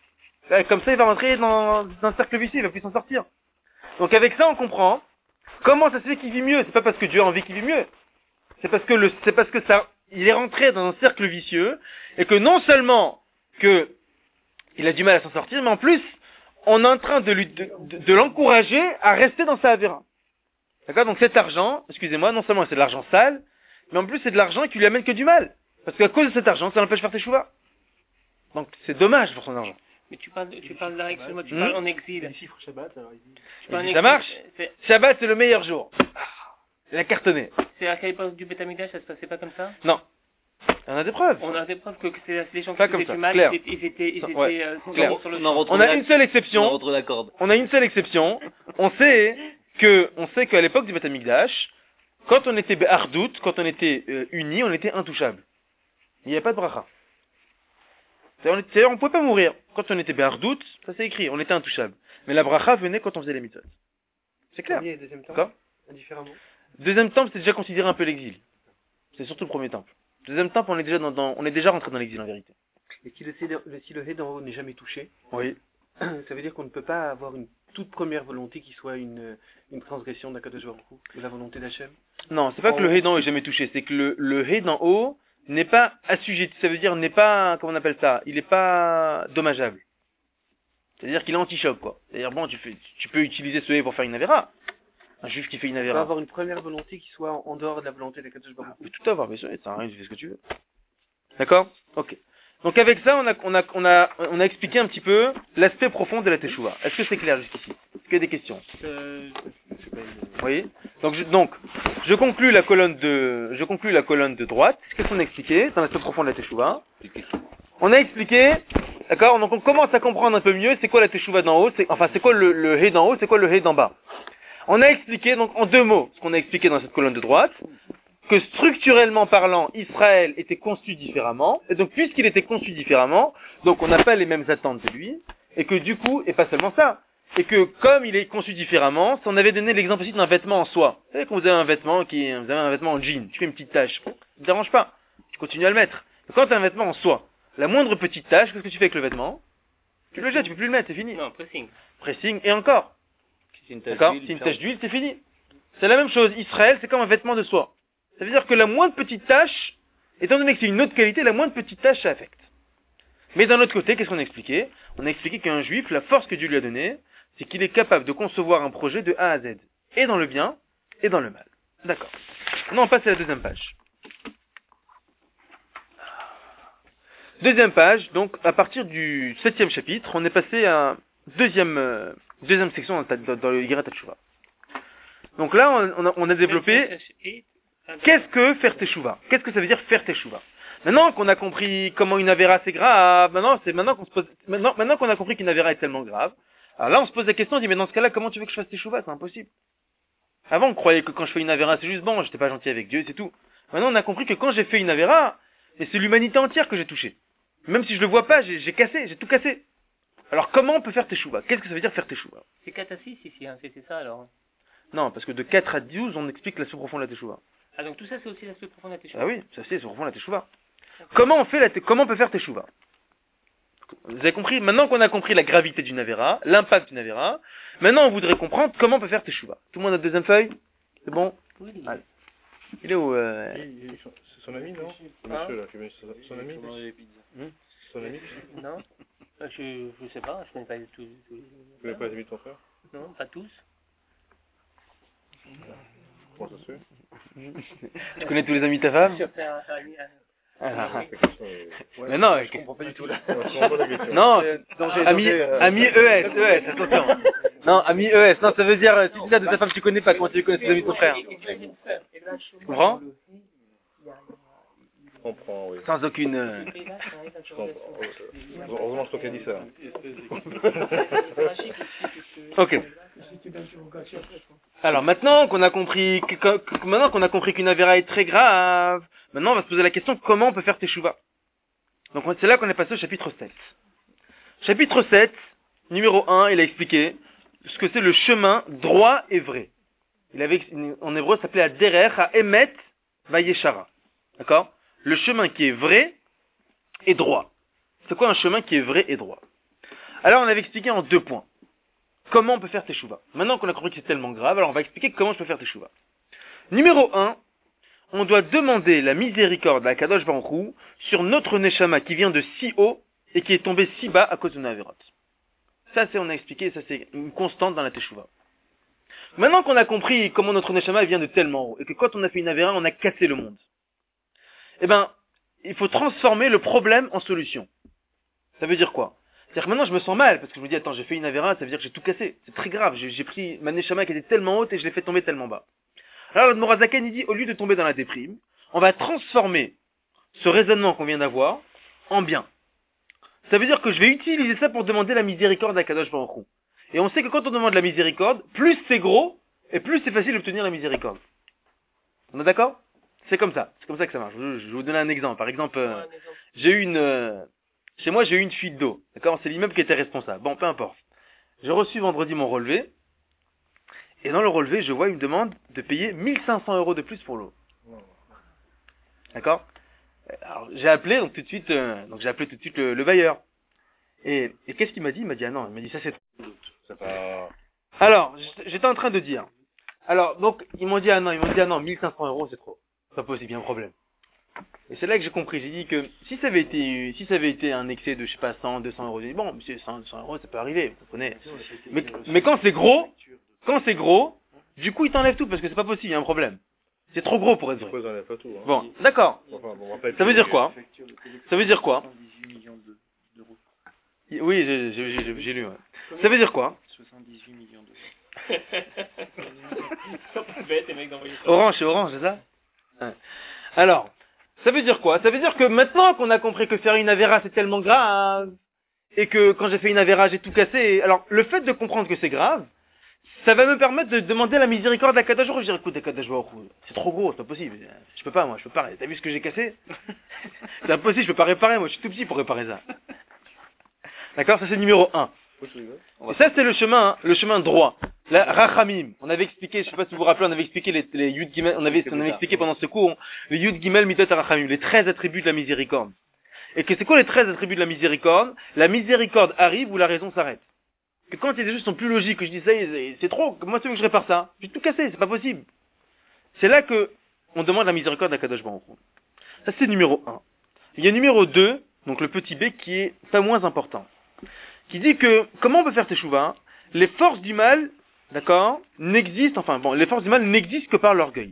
Comme ça, il va rentrer dans un cercle vicieux, il va plus s'en sortir. Donc, avec ça, on comprend comment ça se fait qu'il vit mieux. C'est pas parce que Dieu a envie qu'il vit mieux. C'est parce que ça, il est rentré dans un cercle vicieux, et que non seulement que il a du mal à s'en sortir, mais en plus, on est en train de l'encourager à rester dans sa avéra. D'accord? Donc cet argent, excusez-moi, non seulement c'est de l'argent sale, mais en plus c'est de l'argent qui lui amène que du mal. Parce qu'à cause de cet argent, ça l'empêche de faire teshuva. Donc c'est dommage pour son argent. Mais tu parles là, excuse-moi, tu parles en exil. Les chiffres Shabbat, alors il dit. Tu parles en Ça exil, marche? c'est- Shabbat c'est le meilleur jour. Il a cartonné. C'est à quelle époque du Beth Amikdash, ça se passait pas comme ça? Non. On a des preuves. On a des preuves que c'est les gens Pas qui comme faisaient ça, du mal, clair. ils étaient Ouais, clair. sur le On en champ. retrouve On a la- une seule On en exception. retrouve la corde. On a une seule exception. On sait qu'à l'époque du Beth Amikdash, quand on était Be'ardout, quand on était unis, on était intouchables. Il n'y avait pas de bracha. C'est-à-dire, on pouvait pas mourir. Quand on était Be'ardout, ça c'est écrit, on était intouchables. Mais la bracha venait quand on faisait les mitzvot. C'est clair. Premier et deuxième temps. D'accord. Indifféremment. Deuxième temple, c'est déjà considéré un peu l'exil. C'est surtout le premier temple. Deuxième temple, on est déjà rentré dans l'exil en vérité. Et si le hé d'en haut n'est jamais touché, Oui. ça veut dire qu'on ne peut pas avoir une toute première volonté qui soit une transgression d'Akadosh Baruch Hu, de la volonté d'Hachem. Non, c'est pas que le hé d'en haut est jamais touché, c'est que le hé d'en haut n'est pas assujetti, ça veut dire n'est pas, comment on appelle ça, il est pas dommageable. C'est-à-dire qu'il est anti-choc, quoi. C'est-à-dire, bon, tu peux utiliser ce hé pour faire une avéra. Un juif qui fait une On peut avéra. avoir une première volonté qui soit en dehors de la volonté d'Akadosh Baruch Tu Hu. peux tout avoir, mais ça sert à rien, tu fais ce que tu veux. D'accord? Ok. Donc avec ça, on a expliqué un petit peu l'aspect profond de la teshuva. Est-ce que c'est clair jusqu'ici? Est-ce qu'il y a des questions? Vous voyez? Donc, je conclus la colonne de droite. Qu'est-ce qu'on a expliqué dans l'aspect profond de la teshuva? On a expliqué, d'accord? Donc on commence à comprendre un peu mieux c'est quoi la teshuva d'en haut, c'est quoi le hé d'en haut, c'est quoi le hé d'en bas. On a expliqué, donc en deux mots, ce qu'on a expliqué dans cette colonne de droite, que structurellement parlant, Israël était conçu différemment, et donc puisqu'il était conçu différemment, donc on n'a pas les mêmes attentes de lui, et que du coup, et pas seulement ça, et que comme il est conçu différemment, si on avait donné l'exemple aussi d'un vêtement en soie, vous savez quand vous avez un vêtement en jean, tu fais une petite tache, ça ne te dérange pas, tu continues à le mettre. Et quand tu as un vêtement en soie, la moindre petite tache, qu'est-ce que tu fais avec le vêtement? Tu le jettes, tu peux plus le mettre, c'est fini. Non, pressing. Pressing, et encore. C'est une tache D'accord? d'huile, C'est une tiens. tache d'huile, c'est fini. C'est la même chose. Israël, c'est comme un vêtement de soie. Ça veut dire que la moindre petite tache, étant donné que c'est une autre qualité, la moindre petite tache, ça affecte. Mais d'un autre côté, qu'est-ce qu'on a expliqué? On a expliqué qu'un juif, la force que Dieu lui a donnée, c'est qu'il est capable de concevoir un projet de A à Z. Et dans le bien, et dans le mal. D'accord. Maintenant, on passe à la deuxième page. Deuxième page, donc, à partir du 7e chapitre, on est passé à deuxième section dans le Yirat HaTeshuvah. Donc là, on a développé qu'est-ce que faire teshuva. Qu'est-ce que ça veut dire faire teshuva? Maintenant qu'on a compris comment une avéra c'est grave, maintenant qu'on a compris qu'une avéra est tellement grave, alors là on se pose la question, on dit mais dans ce cas-là, comment tu veux que je fasse teshuva? C'est impossible. Avant on croyait que quand je fais une avéra c'est juste bon, j'étais pas gentil avec Dieu, c'est tout. Maintenant on a compris que quand j'ai fait une avéra, mais c'est l'humanité entière que j'ai touché. Même si je le vois pas, j'ai tout cassé. Alors comment on peut faire teshuva? Qu'est-ce que ça veut dire faire teshuva? C'est 4 à 6 ici, hein, c'est ça alors. Non, parce que de 4 à 12, on explique l'aspect profond de la teshuva. Ah donc tout ça c'est aussi l'aspect profond de la teshuva. Ah oui, ça c'est l'aspect profond de la teshuva. Comment on peut faire teshuva? Vous avez compris? Maintenant qu'on a compris la gravité d'une avéra, l'impact d'une avéra, maintenant on voudrait comprendre comment on peut faire teshuva. Tout le monde a la deuxième feuille? C'est bon? Oui. Allez. Il est où C'est son ami, non? Le monsieur là, qui est venu, c'est son ami? Son ami? Non, je sais pas, je connais pas tous. Tu connais pas les amis de ton frère? Non, pas tous. Comment ça se fait? Tu connais tous les amis de ta femme? Mais non, je comprends pas du tout là. Non, ami ES, attention. Non, ami ES, non, ça veut dire, si c'est ça de ta femme tu connais pas, comment tu connais les amis de ton frère? Tu comprends? comprends, oui. Sans aucune... Et là, ça arrive à Je comprends. Heureusement que c'est toi qui as dit ça. Ok. Alors maintenant qu'on a compris qu'une avéra est très grave, maintenant on va se poser la question comment on peut faire teshuva. Donc c'est là qu'on est passé au chapitre 7. Chapitre 7, numéro 1, il a expliqué ce que c'est le chemin droit et vrai. En hébreu, ça s'appelait à derer à emet vayeshara. D'accord? Le chemin qui est vrai et droit. C'est quoi un chemin qui est vrai et droit? Alors on avait expliqué en 2 points. Comment on peut faire teshuva? Maintenant qu'on a compris que c'est tellement grave, alors on va expliquer comment je peux faire teshuva. Numéro 1, on doit demander la miséricorde à Kadosh Baruch Hu sur notre neshama qui vient de si haut et qui est tombé si bas à cause de nos avérotes. Ça, on a expliqué, ça c'est une constante dans la teshuva. Maintenant qu'on a compris comment notre neshama vient de tellement haut et que quand on a fait une avéra, on a cassé le monde. Eh ben, il faut transformer le problème en solution. Ça veut dire quoi? C'est-à-dire que maintenant je me sens mal parce que je me dis attends, j'ai fait une avéra, ça veut dire que j'ai tout cassé. C'est très grave, j'ai pris ma neshama qui était tellement haute et je l'ai fait tomber tellement bas. Alors le Morazaken il dit au lieu de tomber dans la déprime, on va transformer ce raisonnement qu'on vient d'avoir en bien. Ça veut dire que je vais utiliser ça pour demander la miséricorde à Kadosh Baruch Hu. Et on sait que quand on demande la miséricorde, plus c'est gros et plus c'est facile d'obtenir la miséricorde. On est d'accord? C'est comme ça que ça marche. Je vais vous donner un exemple. Par exemple, chez moi j'ai eu une fuite d'eau. D'accord? C'est l'immeuble qui était responsable. Bon, peu importe. J'ai reçu vendredi mon relevé. Et dans le relevé, je vois une demande de payer 1500 € de plus pour l'eau. D'accord? Alors, j'ai appelé tout de suite le bailleur. Et qu'est-ce qu'il m'a dit? Il m'a dit, ah non, il m'a dit, ça c'est trop. Alors, j'étais en train de dire. Alors, donc, ils m'ont dit, ah non, 1500 € c'est trop. C'est pas possible, il y a un problème. Et c'est là que j'ai compris. J'ai dit que si ça avait été un excès de, je sais pas, 100, 200 €, j'ai dit, bon, monsieur, 100 € ça peut arriver, vous comprenez. Mais quand c'est gros, du coup, il t'enlève tout parce que c'est pas possible, il y a un problème. C'est trop gros pour être vrai. Ils enlèvent pas tout, hein. Bon, d'accord. Ça veut dire quoi? Oui, j'ai lu, ouais. Ça veut dire quoi? 78 millions d'euros. Orange, c'est ça? Ouais. Alors, ça veut dire quoi? Ça veut dire que maintenant qu'on a compris que faire une avéra c'est tellement grave, et que quand j'ai fait une avéra j'ai tout cassé, alors le fait de comprendre que c'est grave, ça va me permettre de demander la miséricorde à Kadosh Baruch Hu. Je dirais, écoute, Kadosh Baruch Hu, c'est trop gros, c'est pas possible. Je peux pas. T'as vu ce que j'ai cassé? C'est impossible, je peux pas réparer, moi, je suis tout petit pour réparer ça. D'accord? Ça c'est numéro 1. Et ça c'est le chemin droit. La Rachamim. On avait expliqué, je sais pas si vous vous rappelez, on avait expliqué les Yud Gimel, on avait expliqué pendant ce cours, les Yud Gimel Mitot Rachamim, les 13 attributs de la miséricorde. Et que c'est quoi les 13 attributs de la miséricorde? La miséricorde arrive où la raison s'arrête. Que quand il y a des choses qui sont plus logiques, que je dis ça, c'est trop, moi tu veux que je répare ça? J'ai tout cassé, c'est pas possible. C'est là que on demande la miséricorde à Kadosh Baruch Hu. Ça c'est numéro 1. Il y a numéro 2, donc le petit b qui est pas moins important. Qui dit que, comment on peut faire teshuva? Les forces du mal, d'accord, les forces du mal n'existent que par l'orgueil.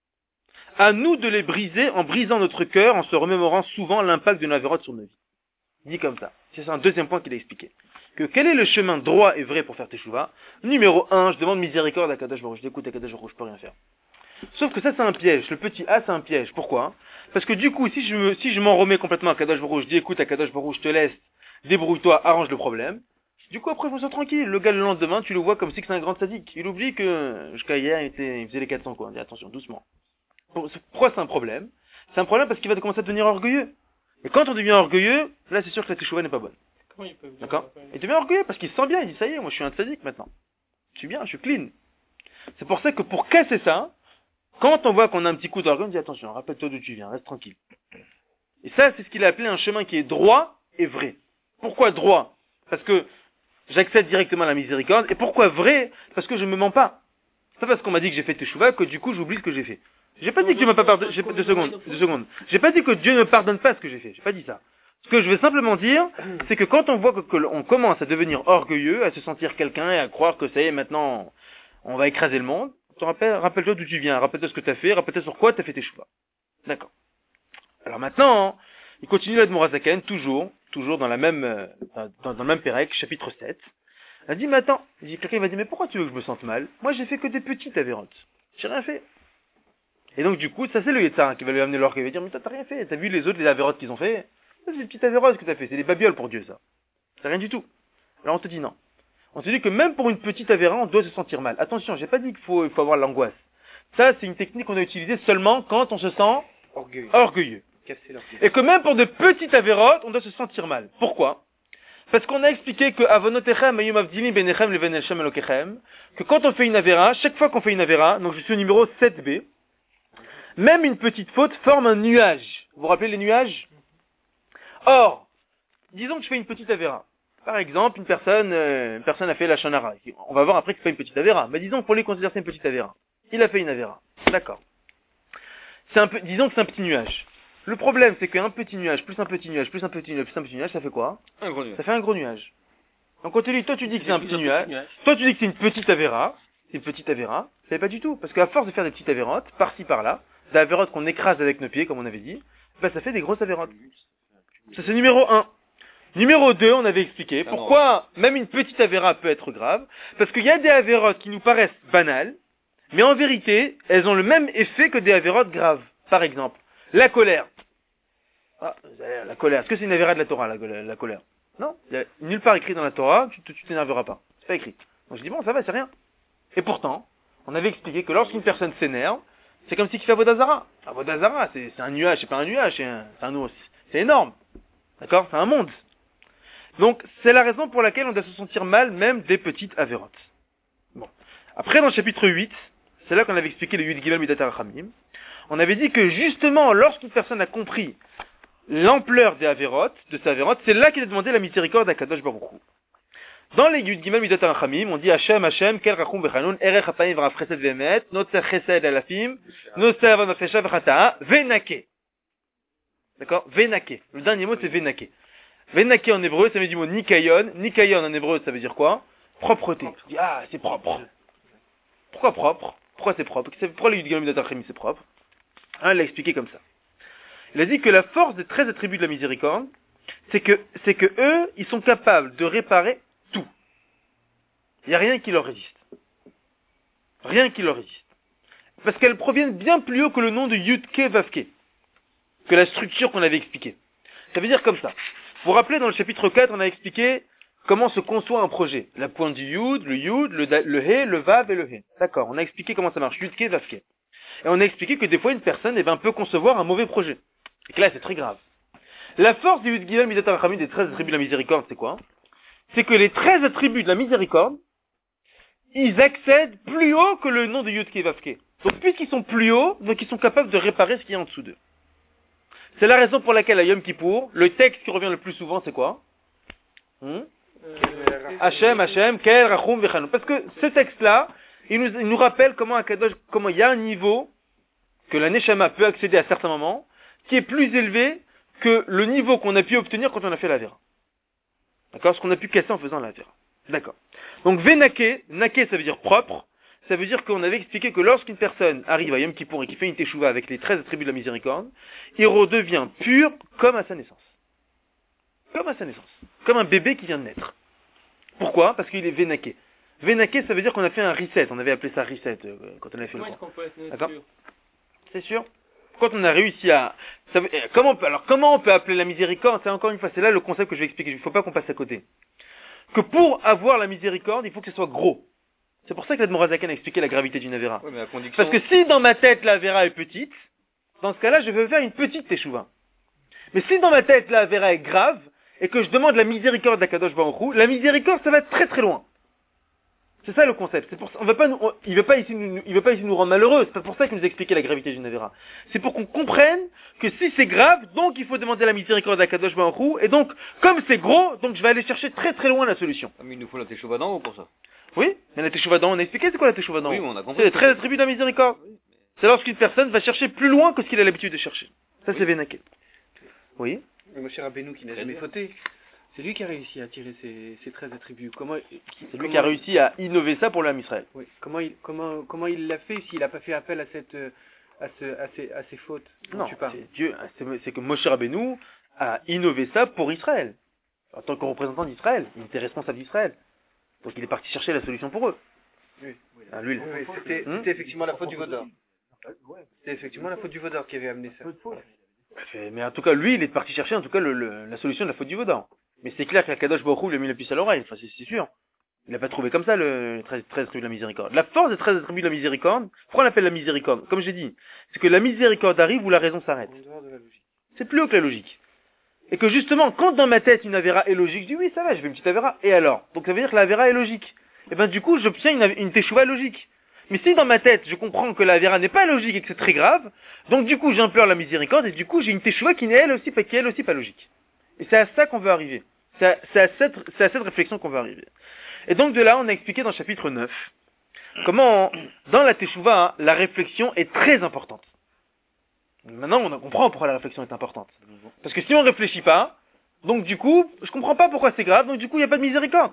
À nous de les briser en brisant notre cœur, en se remémorant souvent l'impact de nos avérotes sur nos vies. Il dit comme ça. C'est un deuxième point qu'il a expliqué. Que quel est le chemin droit et vrai pour faire teshuva? Numéro 1, je demande miséricorde à Kadosh Baruch Hu. Je dis, écoute, à Kadosh Baruch Hu, je peux rien faire. Sauf que ça, c'est un piège. Le petit A, c'est un piège. Pourquoi? Parce que du coup, si je m'en remets complètement à Kadosh Baruch Hu, je dis, écoute, à Kadosh Baruch Hu, je te laisse, débrouille-toi, arrange le problème. Du coup, après, je me sens tranquille. Le gars, le lendemain, tu le vois comme si c'est un grand sadique. Il oublie que, jusqu'à hier, il faisait les 400, quoi. On dit, attention, doucement. Pourquoi c'est un problème? C'est un problème parce qu'il va commencer à devenir orgueilleux. Et quand on devient orgueilleux, là, c'est sûr que la teshuva n'est pas bonne. Comment il peut venir? D'accord? Il devient orgueilleux parce qu'il se sent bien. Il dit, ça y est, moi, je suis un sadique maintenant. Je suis bien, je suis clean. C'est pour ça que pour casser ça, quand on voit qu'on a un petit coup d'orgueil, on dit, attention, rappelle-toi d'où tu viens, reste tranquille. Et ça, c'est ce qu'il a appelé un chemin qui est droit et vrai. Pourquoi droit? Parce que j'accède directement à la miséricorde. Et pourquoi vrai? Parce que je me mens pas. C'est pas parce qu'on m'a dit que j'ai fait teshuva que du coup j'oublie ce que j'ai fait. J'ai pas dit que Dieu m'a pas pardonné. Deux secondes. J'ai pas dit que Dieu ne pardonne pas ce que j'ai fait. J'ai pas dit ça. Ce que je veux simplement dire, c'est que quand on voit qu'on commence à devenir orgueilleux, à se sentir quelqu'un et à croire que ça y est, maintenant, on va écraser le monde, rappelle-toi d'où tu viens, rappelle-toi ce que tu as fait, rappelle-toi sur quoi tu as fait tes choix. D'accord. Alors maintenant, il continue l'Admorazaken, toujours dans la même, dans le même Pérec, chapitre 7. Elle dit, mais attends, quelqu'un va dire, mais pourquoi tu veux que je me sente mal? Moi, j'ai fait que des petites avérotes. J'ai rien fait. Et donc du coup, ça c'est le Yetzar qui va lui amener l'orgueil, il va dire mais t'as rien fait, t'as vu les autres, les avérotes qu'ils ont fait, c'est des petites avérotes que t'as fait, c'est des babioles pour Dieu ça. C'est rien du tout. Alors on te dit non. On te dit que même pour une petite avéra, on doit se sentir mal. Attention, j'ai pas dit qu'il faut avoir l'angoisse. Ça c'est une technique qu'on a utilisée seulement quand on se sent orgueilleux. Et que même pour de petites avérotes, on doit se sentir mal. Pourquoi? Parce qu'on a expliqué que avonotechem ayum avdilim benechem leven Hashem elokechem, que quand on fait une avéra, chaque fois qu'on fait une avéra, donc je suis au numéro 7b, même une petite faute forme un nuage. Vous vous rappelez les nuages? Or, disons que je fais une petite avéra. Par exemple, une personne a fait la shonara. On va voir après qu'il fait une petite avéra. Mais disons pour lui considérer c'est une petite avéra. Il a fait une avéra. D'accord. Disons que c'est un petit nuage. Le problème, c'est qu'un petit nuage, plus un petit nuage, plus un petit nuage, plus un petit nuage, ça fait quoi? Un gros nuage. Ça fait un gros nuage. Donc quand toi tu dis que c'est un petit nuage, toi tu dis que c'est une petite avéra, c'est pas du tout. Parce qu'à force de faire des petites avérotes, par-ci par-là, des avérotes qu'on écrase avec nos pieds, comme on avait dit, bah ça fait des grosses avérotes. Ça c'est numéro 1. Numéro 2, on avait expliqué pourquoi même une petite avéra peut être grave. Parce qu'il y a des avérotes qui nous paraissent banales, mais en vérité, elles ont le même effet que des avérotes graves. Par exemple, la colère. Ah, la colère. Est-ce que c'est une avéra de la Torah, la colère? Non. Il y a nulle part écrit dans la Torah, tu t'énerveras pas. C'est pas écrit. Donc je dis bon, ça va, c'est rien. Et pourtant, on avait expliqué que lorsqu'une personne s'énerve, c'est comme si il fait Avodazara. Avodazara, c'est un nuage, c'est pas un nuage, c'est énorme. D'accord? C'est un monde. Donc, c'est la raison pour laquelle on doit se sentir mal, même des petites avérotes. Bon. Après, dans le chapitre 8, c'est là qu'on avait expliqué le Yud Gimel Midat HaRachamim. On avait dit que justement, lorsqu'une personne a compris l'ampleur des avérotes, de ces avérotes, c'est là qu'il a demandé la miséricorde à Kadosh Baruch Hu. Dans les Yud Gimel Midat HaRachamim, on dit Hashem, Hashem, Kel Rachum Vechanun, Erech Hapayim V'Rav Chesed V'Emet, Notzer Chesed Alafim, Notzer Vanafesha V'Chata'a, Venake. D'accord? Venake. Le dernier mot, c'est Venake. Venake en hébreu, ça veut dire du mot nikayon. Nikayon en hébreu, ça veut dire quoi? Propreté. Tu dis, ah, c'est propre. Pourquoi propre? Pourquoi c'est propre? Pourquoi le Yud Gimel Midat HaRachamim c'est propre? Il l'a expliqué comme ça. Il a dit que la force des 13 attributs de la miséricorde, c'est que eux, ils sont capables de réparer tout. Il n'y a rien qui leur résiste. Rien qui leur résiste. Parce qu'elles proviennent bien plus haut que le nom de Yudke Vavke, que la structure qu'on avait expliquée. Ça veut dire comme ça. Vous vous rappelez, dans le chapitre 4, on a expliqué comment se conçoit un projet. La pointe du Yud, le He, le Vav et le He. D'accord, on a expliqué comment ça marche. Yudke Vavke. Et on a expliqué que des fois, une personne peut concevoir un mauvais projet. Et que là, c'est très grave. La force du Yud Gimel Midat HaRachamim, des 13 attributs de la miséricorde, c'est quoi? C'est que les 13 attributs de la miséricorde, ils accèdent plus haut que le nom de Yud Vavke. Donc, puisqu'ils sont plus hauts, donc ils sont capables de réparer ce qu'il y a en dessous d'eux. C'est la raison pour laquelle à Yom Kippour, le texte qui revient le plus souvent, c'est quoi? Hashem, Hashem, Kel Rachum Vechanun. Parce que ce texte-là, il nous rappelle comment il y a un niveau que la Neshama peut accéder à certains moments, qui est plus élevé que le niveau qu'on a pu obtenir quand on a fait la Vera. D'accord? Ce qu'on a pu casser en faisant la Vera. D'accord. Donc, Venake, Nake ça veut dire propre, ça veut dire qu'on avait expliqué que lorsqu'une personne arrive à Yom Kippour et qui fait une teshuva avec les 13 attributs de la miséricorde, il redevient pur comme à sa naissance. Comme à sa naissance. Comme un bébé qui vient de naître. Pourquoi? Parce qu'il est Venake. Venake, ça veut dire qu'on a fait un reset. On avait appelé ça reset quand on avait fait le cours. D'accord? C'est sûr? Quand on a réussi à... comment on peut appeler la miséricorde? C'est encore une fois, c'est là le concept que je vais expliquer. Il ne faut pas qu'on passe à côté. Que pour avoir la miséricorde, il faut que ce soit gros. C'est pour ça que l'Admorazaken a expliqué la gravité d'une avéra. Oui, parce que si dans ma tête l'avéra est petite, dans ce cas-là, je veux faire une petite teshuva. Mais si dans ma tête l'avéra est grave, et que je demande la miséricorde d'Akadosh Baruch Hu, la miséricorde, ça va très très loin. C'est ça le concept. C'est pour ça, il veut pas ici nous rendre malheureux. C'est pas pour ça qu'il nous a expliqué la gravité d'une avéra. C'est pour qu'on comprenne que si c'est grave, donc il faut demander la miséricorde d'Akadosh Baruch Hu, et donc, comme c'est gros, donc je vais aller chercher très très loin la solution. Ah, mais il nous faut la teshuva d'en haut pour ça. Oui, mais la teshuva d'en haut, on a expliqué c'est quoi la teshuva d'en haut? Oui, mais on a compris. C'est les 13 attributs de la miséricorde. Oui. C'est lorsqu'une personne va chercher plus loin que ce qu'il a l'habitude de chercher. Ça, c'est Vénaké. Oui. Moshe Rabbeinu qui n'a jamais fauté. C'est lui qui a réussi à tirer ces 13 attributs. C'est lui qui a réussi à innover ça pour l'âme Israël. Oui. Comment il l'a fait s'il n'a pas fait appel à ces fautes? Non, c'est que Moshe Rabbeinu a innové ça pour Israël. En tant que représentant d'Israël, il était responsable d'Israël. Donc il est parti chercher la solution pour eux. Oui. Ah, lui, c'était effectivement la faute du Vaudor. C'est effectivement la faute du vaudor qui avait amené ça. Mais en tout cas, lui, il est parti chercher en tout cas la solution de la faute du vaudor. Mais c'est clair qu'Akadosh Baruch Hu lui a mis la puce à l'oreille, enfin c'est sûr. Il n'a pas trouvé comme ça le 13 attributs de la miséricorde. La force des 13 attributs de la miséricorde, pourquoi on l'appelle la miséricorde? Comme j'ai dit, c'est que la miséricorde arrive où la raison s'arrête. C'est plus haut que la logique. Et que justement, quand dans ma tête une avéra est logique, je dis oui, ça va, je fais une petite avéra. Et alors? Donc ça veut dire que la avéra est logique. Et ben du coup, j'obtiens une teshuva logique. Mais si dans ma tête, je comprends que la avéra n'est pas logique et que c'est très grave, donc du coup, j'implore la miséricorde et du coup, j'ai une teshuva qui est elle aussi pas logique. Et c'est à ça qu'on veut arriver. C'est à cette réflexion qu'on veut arriver. Et donc de là, on a expliqué dans le chapitre 9 comment, dans la teshuva, la réflexion est très importante. Maintenant, on comprend pourquoi la réflexion est importante. Parce que si on réfléchit pas, donc du coup, je comprends pas pourquoi c'est grave, donc du coup, il n'y a pas de miséricorde.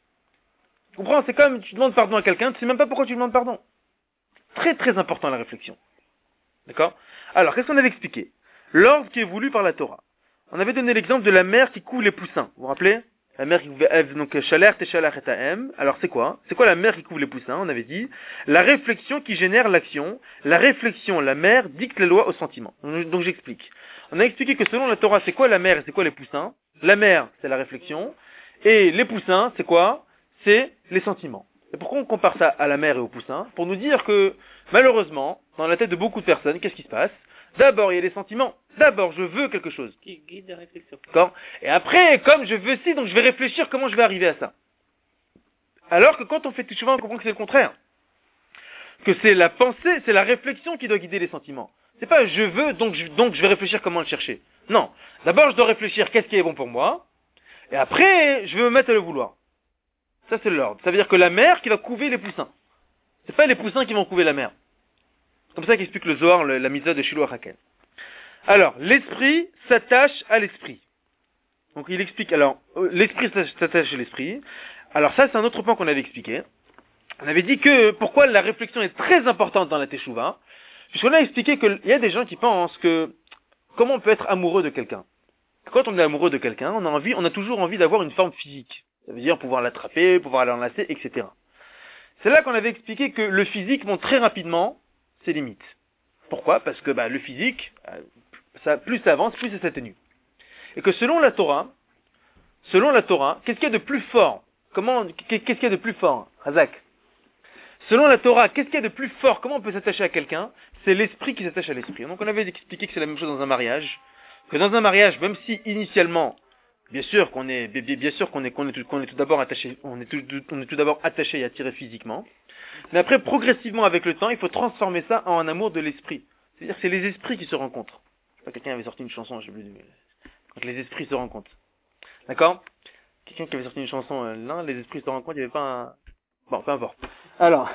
Tu comprends? C'est comme tu demandes pardon à quelqu'un, tu sais même pas pourquoi tu demandes pardon. Très très important la réflexion. D'accord? Alors, qu'est-ce qu'on avait expliqué? L'ordre qui est voulu par la Torah. On avait donné l'exemple de la mère qui couvre les poussins. Vous vous rappelez? La mère qui couvre, donc, Shalach et Shalach et Ta'em. Alors, c'est quoi? C'est quoi la mère qui couvre les poussins? On avait dit, la réflexion qui génère l'action. La réflexion, la mère, dicte les lois au sentiment. Donc, j'explique. On a expliqué que selon la Torah, c'est quoi la mère et c'est quoi les poussins? La mère, c'est la réflexion. Et les poussins, c'est quoi? C'est les sentiments. Et pourquoi on compare ça à la mère et aux poussins? Pour nous dire que, malheureusement, dans la tête de beaucoup de personnes, qu'est-ce qui se passe? D'abord, il y a les sentiments. D'abord, je veux quelque chose. Qui guide la réflexion. D'accord? Et après, comme je veux ci, donc je vais réfléchir comment je vais arriver à ça. Alors que quand on fait teshuva, on comprend que c'est le contraire. Que c'est la pensée, c'est la réflexion qui doit guider les sentiments. C'est pas je veux, donc je vais réfléchir comment le chercher. Non. D'abord, je dois réfléchir qu'est-ce qui est bon pour moi. Et après, je vais me mettre à le vouloir. Ça, c'est l'ordre. Ça veut dire que la mère qui va couver les poussins. C'est pas les poussins qui vont couver la mère. C'est comme ça qu'explique le Zohar, la mitzvah de Shiloh HaKen. Alors, l'esprit s'attache à l'esprit. Donc il explique, alors, l'esprit s'attache à l'esprit. Alors ça, c'est un autre point qu'on avait expliqué. On avait dit que pourquoi la réflexion est très importante dans la teshuva, puisqu'on a expliqué qu'il y a des gens qui pensent que comment on peut être amoureux de quelqu'un. Quand on est amoureux de quelqu'un, on a toujours envie d'avoir une forme physique. Ça veut dire pouvoir l'attraper, pouvoir l'enlacer, etc. C'est là qu'on avait expliqué que le physique montre très rapidement ses limites. Pourquoi? Parce que le physique, plus ça avance, plus ça s'atténue. Et que selon la Torah, qu'est-ce qu'il y a de plus fort? Qu'est-ce qu'il y a de plus fort, Razak? Selon la Torah, qu'est-ce qu'il y a de plus fort? Comment on peut s'attacher à quelqu'un? C'est l'esprit qui s'attache à l'esprit. Donc on avait expliqué que c'est la même chose dans un mariage. Que dans un mariage, même si initialement, bien sûr qu'on est tout d'abord attaché, on est tout d'abord attaché et attiré physiquement. Mais après, progressivement, avec le temps, il faut transformer ça en un amour de l'esprit. C'est-à-dire que c'est les esprits qui se rencontrent. Je sais pas, quelqu'un avait sorti une chanson, je sais plus, quand les esprits se rencontrent. D'accord? Quelqu'un qui avait sorti une chanson, là, les esprits se rencontrent, il n'y avait pas un... Bon, peu importe. Alors,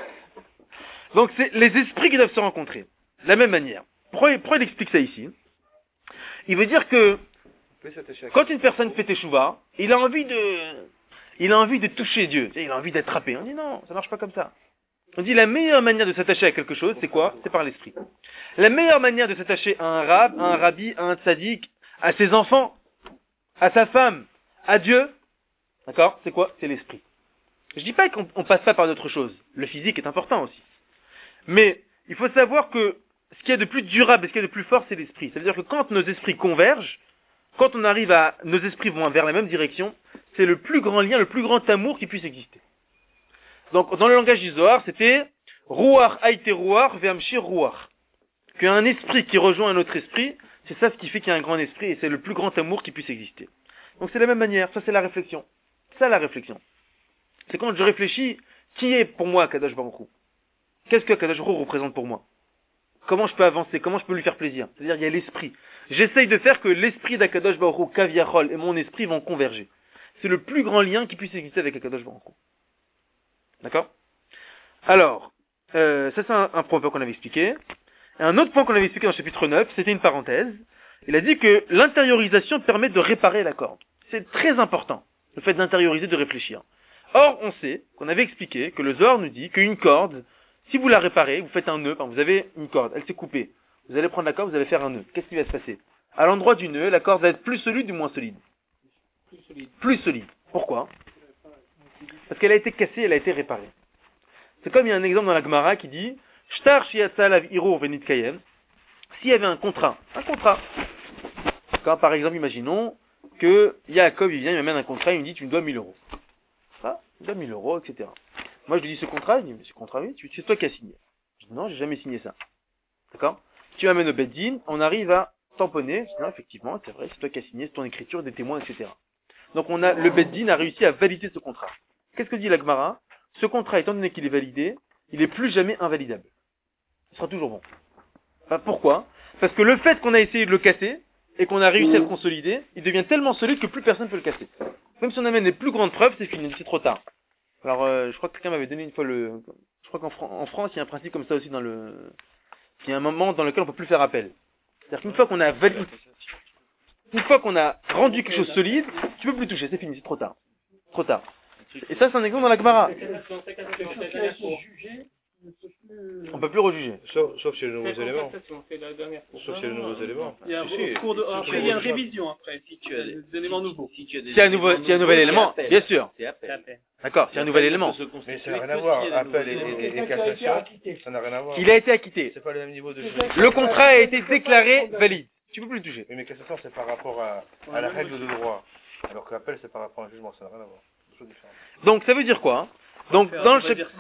donc c'est les esprits qui doivent se rencontrer. De la même manière. Pourquoi il explique ça ici? Il veut dire que, quand une personne fait teshuva, il a envie de toucher Dieu. Il a envie d'attraper. On dit non, ça marche pas comme ça. On dit la meilleure manière de s'attacher à quelque chose, c'est quoi? C'est par l'esprit. La meilleure manière de s'attacher à un rab, à un rabbi, à un tzaddik, à ses enfants, à sa femme, à Dieu, d'accord? C'est quoi? C'est l'esprit. Je dis pas qu'on passe pas par d'autres choses. Le physique est important aussi. Mais il faut savoir que ce qu'il y a de plus durable et ce qu'il y a de plus fort, c'est l'esprit. Ça veut dire que quand nos esprits convergent, quand on arrive nos esprits vont vers la même direction, c'est le plus grand lien, le plus grand amour qui puisse exister. Donc, dans le langage du Zohar, c'était Ruach Aïte Ruach Ve'amshir Ruach. Qu'un esprit qui rejoint un autre esprit, c'est ça ce qui fait qu'il y a un grand esprit et c'est le plus grand amour qui puisse exister. Donc c'est la même manière, ça c'est la réflexion. Ça la réflexion. C'est quand je réfléchis, qui est pour moi Kadosh Baruch Hu? Qu'est-ce que Kadosh Baruch Hu représente pour moi? Comment je peux avancer? Comment je peux lui faire plaisir? C'est-à-dire, il y a l'esprit. J'essaye de faire que l'esprit d'Akadosh Baruch Hu, Kaviachol, et mon esprit vont converger. C'est le plus grand lien qui puisse exister avec Akadosh Baruch Hu. D'accord? Alors, ça c'est un point qu'on avait expliqué. Et un autre point qu'on avait expliqué dans le chapitre 9, c'était une parenthèse. Il a dit que l'intériorisation permet de réparer la corde. C'est très important, le fait d'intérioriser, de réfléchir. Or, on sait qu'on avait expliqué que le Zohar nous dit qu'une corde, si vous la réparez, vous faites un nœud, vous avez une corde, elle s'est coupée. Vous allez prendre la corde, vous allez faire un nœud. Qu'est-ce qui va se passer? À l'endroit du nœud, la corde va être plus solide ou moins solide? Plus solide. Pourquoi? Parce qu'elle a été cassée, elle a été réparée. C'est comme il y a un exemple dans la Gemara qui dit Shtar shiatsa lav iro venit kayem. S'il y avait un contrat. Quand, par exemple, imaginons que Yaakov, il vient, il m'amène un contrat, il me dit, tu me dois 1000 euros. Ah, tu me dois 1000 euros, etc. Moi, je lui dis, ce contrat, il me dit, mais ce contrat, oui, c'est toi qui as signé. Je dis, non, j'ai jamais signé ça. D'accord? Tu m'amènes au Beddin, on arrive à tamponner, je dis, non, effectivement, c'est vrai, c'est toi qui as signé, c'est ton écriture, des témoins, etc. Donc, le Beddin a réussi à valider ce contrat. Qu'est-ce que dit la Gemara? Ce contrat, étant donné qu'il est validé, il est plus jamais invalidable. Il sera toujours bon. Enfin, pourquoi? Parce que le fait qu'on a essayé de le casser, et qu'on a réussi à le consolider, il devient tellement solide que plus personne ne peut le casser. Même si on amène les plus grandes preuves, c'est fini, c'est trop tard. Alors, je crois que quelqu'un m'avait donné une fois je crois qu'en France, il y a un principe comme ça aussi il y a un moment dans lequel on peut plus faire appel. C'est-à-dire qu'une fois qu'on a validé, une fois qu'on a rendu quelque chose solide, tu peux plus toucher, c'est fini, c'est trop tard. Trop tard. Et ça, c'est un exemple dans la Gemara. On peut plus rejuger. Sauf chez les nouveaux éléments. Sauf chez les nouveaux éléments. Il y a après, il y a une révision après, si tu as des éléments nouveaux. S'il y a un nouvel élément, bien sûr. D'accord, c'est un nouvel élément. Mais ça n'a rien à voir. Appel et cassation, ça n'a rien à voir. Il a été acquitté. C'est pas le même niveau de jeu. Le contrat a été déclaré valide. Tu peux plus le toucher. Mais cassation, c'est par rapport à la règle de droit. Alors que l'appel, c'est par rapport à un jugement, ça n'a rien à voir. C'est deux choses différentes. Donc ça veut dire quoi, hein? Donc dans le chapitre.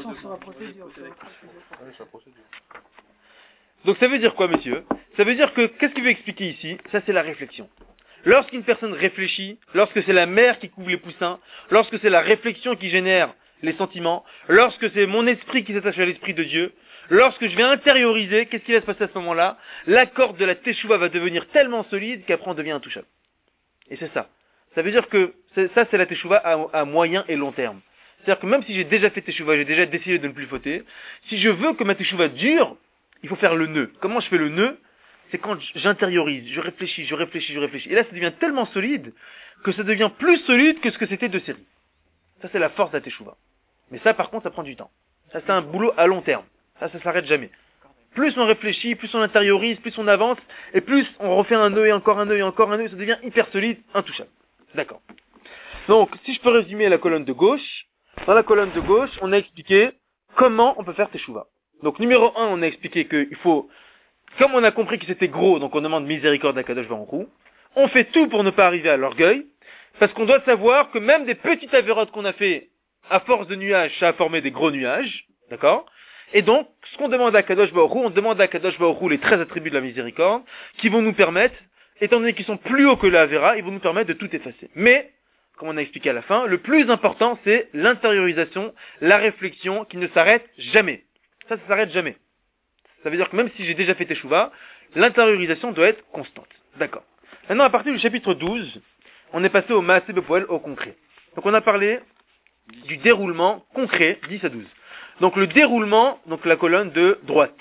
Donc ça veut dire quoi, monsieur? Ça veut dire que, qu'est-ce qu'il veut expliquer ici? Ça, c'est la réflexion. Lorsqu'une personne réfléchit, lorsque c'est la mère qui couvre les poussins, lorsque c'est la réflexion qui génère les sentiments, lorsque c'est mon esprit qui s'attache à l'esprit de Dieu, lorsque je vais intérioriser, qu'est-ce qui va se passer à ce moment-là? La corde de la teshuva va devenir tellement solide qu'après on devient intouchable. Et c'est ça. Ça veut dire que ça, c'est la teshuva à moyen et long terme. C'est-à-dire que même si j'ai déjà fait teshuva, j'ai déjà décidé de ne plus fauter, si je veux que ma teshuva dure, il faut faire le nœud. Comment je fais le nœud? C'est quand j'intériorise, je réfléchis. Et là, ça devient tellement solide que ça devient plus solide que ce que c'était de série. Ça, c'est la force de la teshuva. Mais ça, par contre, ça prend du temps. Ça, c'est un boulot à long terme. Ça s'arrête jamais. Plus on réfléchit, plus on intériorise, plus on avance, et plus on refait un nœud et encore un nœud et encore un nœud, ça devient hyper solide, intouchable. D'accord. Donc, si je peux résumer la colonne de gauche, dans la colonne de gauche, on a expliqué comment on peut faire teshuva. Donc, numéro 1, on a expliqué qu'il faut, comme on a compris que c'était gros, donc on demande miséricorde à Kadosh Baruch Hu, on fait tout pour ne pas arriver à l'orgueil, parce qu'on doit savoir que même des petites avérotes qu'on a fait, à force de nuages, ça a formé des gros nuages, d'accord? Et donc, ce qu'on demande à Kadosh Baruch Hu, on demande à Kadosh Baruch Hu les 13 attributs de la miséricorde, qui vont nous permettre, étant donné qu'ils sont plus hauts que la Avera, ils vont nous permettre de tout effacer. Mais, comme on a expliqué à la fin, le plus important, c'est l'intériorisation, la réflexion, qui ne s'arrête jamais. Ça s'arrête jamais. Ça veut dire que même si j'ai déjà fait teshuva, l'intériorisation doit être constante. D'accord. Maintenant, à partir du chapitre 12, on est passé au Maaseh Bepoel, au concret. Donc on a parlé du déroulement concret, 10 à 12. Donc le déroulement, donc la colonne de droite.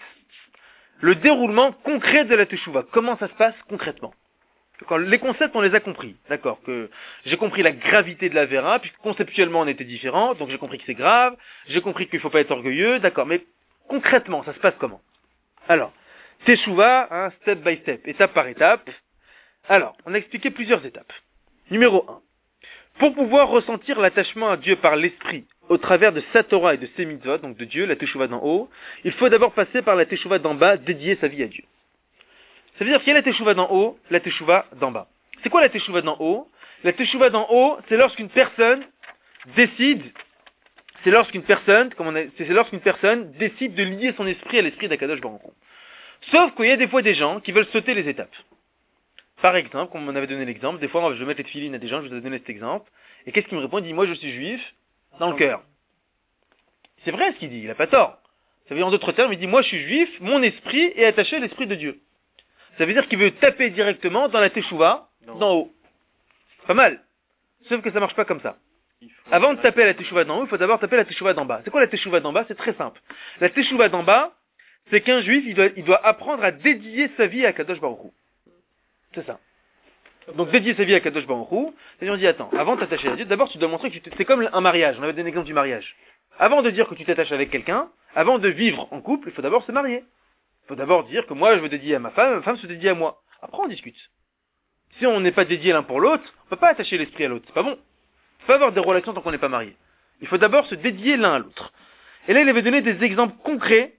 Le déroulement concret de la teshuva. Comment ça se passe concrètement? Les concepts, on les a compris. D'accord. Que j'ai compris la gravité de la vera, puisque conceptuellement on était différents, donc j'ai compris que c'est grave, j'ai compris qu'il faut pas être orgueilleux, d'accord. Mais concrètement, ça se passe comment? Alors, teshuva, step by step, étape par étape. Alors, on a expliqué plusieurs étapes. Numéro 1. Pour pouvoir ressentir l'attachement à Dieu par l'esprit, au travers de sa Torah et de ses mitzvot, donc de Dieu, la teshuva d'en haut, il faut d'abord passer par la teshuva d'en bas, dédier sa vie à Dieu. Ça veut dire qu'il y a la teshuva d'en haut, la teshuva d'en bas. C'est quoi la teshuva d'en haut? La teshuva d'en haut, c'est lorsqu'une personne décide, c'est lorsqu'une personne décide de lier son esprit à l'esprit d'Akadosh Baruch Hu. Sauf qu'il y a des fois des gens qui veulent sauter les étapes. Par exemple, comme on avait donné l'exemple, des fois je vais mettre les tefilines à des gens, je vous ai donné cet exemple, et qu'est-ce qu'il me répond? Il dit, moi je suis juif, dans le cœur. C'est vrai ce qu'il dit, il n'a pas tort. Ça veut dire en d'autres termes, il dit, moi je suis juif, mon esprit est attaché à l'esprit de Dieu. Ça veut dire qu'il veut taper directement dans la teshuva, d'en haut. Pas mal. Sauf que ça marche pas comme ça. Avant de taper à la teshuva d'en haut, il faut d'abord taper la teshuva d'en bas. C'est quoi la teshuva d'en bas? C'est très simple. La teshuva d'en bas, c'est qu'un juif, il doit apprendre à dédier sa vie à Kadosh Baruch Hu. C'est ça. Donc dédier sa vie à Kadosh Baruch Hu, c'est-à-dire on dit, attends, avant de t'attacher à Dieu, d'abord tu dois montrer que c'est comme un mariage. On avait donné l'exemple du mariage. Avant de dire que tu t'attaches avec quelqu'un, avant de vivre en couple, il faut d'abord se marier. Il faut d'abord dire que moi je veux dédier à ma femme se dédie à moi. Après on discute. Si on n'est pas dédié l'un pour l'autre, on peut pas attacher l'esprit à l'autre, c'est pas bon. Il faut avoir des relations tant qu'on n'est pas marié. Il faut d'abord se dédier l'un à l'autre. Et là il avait donné des exemples concrets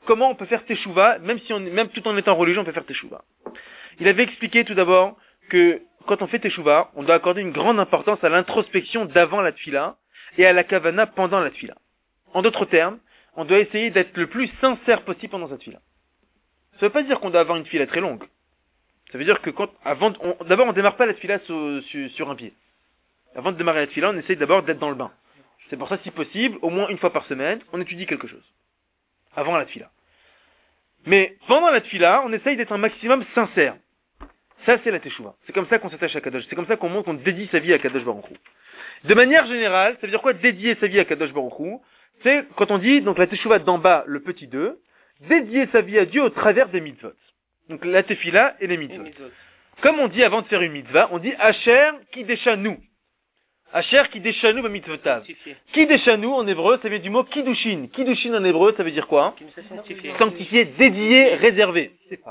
comment on peut faire teshuva, même tout en étant religieux, on peut faire teshuva. Il avait expliqué tout d'abord que quand on fait teshuva, on doit accorder une grande importance à l'introspection d'avant la tfila et à la kavana pendant la tfila. En d'autres termes, on doit essayer d'être le plus sincère possible pendant cette tfila. Ça ne veut pas dire qu'on doit avoir une tfila très longue. Ça veut dire que d'abord on démarre pas la tfila sur un pied. Avant de démarrer la tfila, on essaye d'abord d'être dans le bain. C'est pour ça, si possible, au moins une fois par semaine, on étudie quelque chose. Avant la tfila. Mais pendant la tfila, on essaye d'être un maximum sincère. Ça, c'est la teshuva. C'est comme ça qu'on s'attache à Kadosh. C'est comme ça qu'on montre qu'on dédie sa vie à Kadosh Baruch Hu. De manière générale, ça veut dire quoi dédier sa vie à Kadosh Baruch Hu? C'est quand on dit, donc la teshuva d'en bas, le petit 2, dédier sa vie à Dieu au travers des mitzvot. Donc la tefila et les mitzvot. Comme on dit avant de faire une mitzvah, on dit Asher Kideshanu. Asher Kideshanu ba mitzvotav. Kideshanu en hébreu, ça vient du mot Kiddushin. Kiddushin en hébreu, ça veut dire quoi? Sanctifié, dédié, réservé.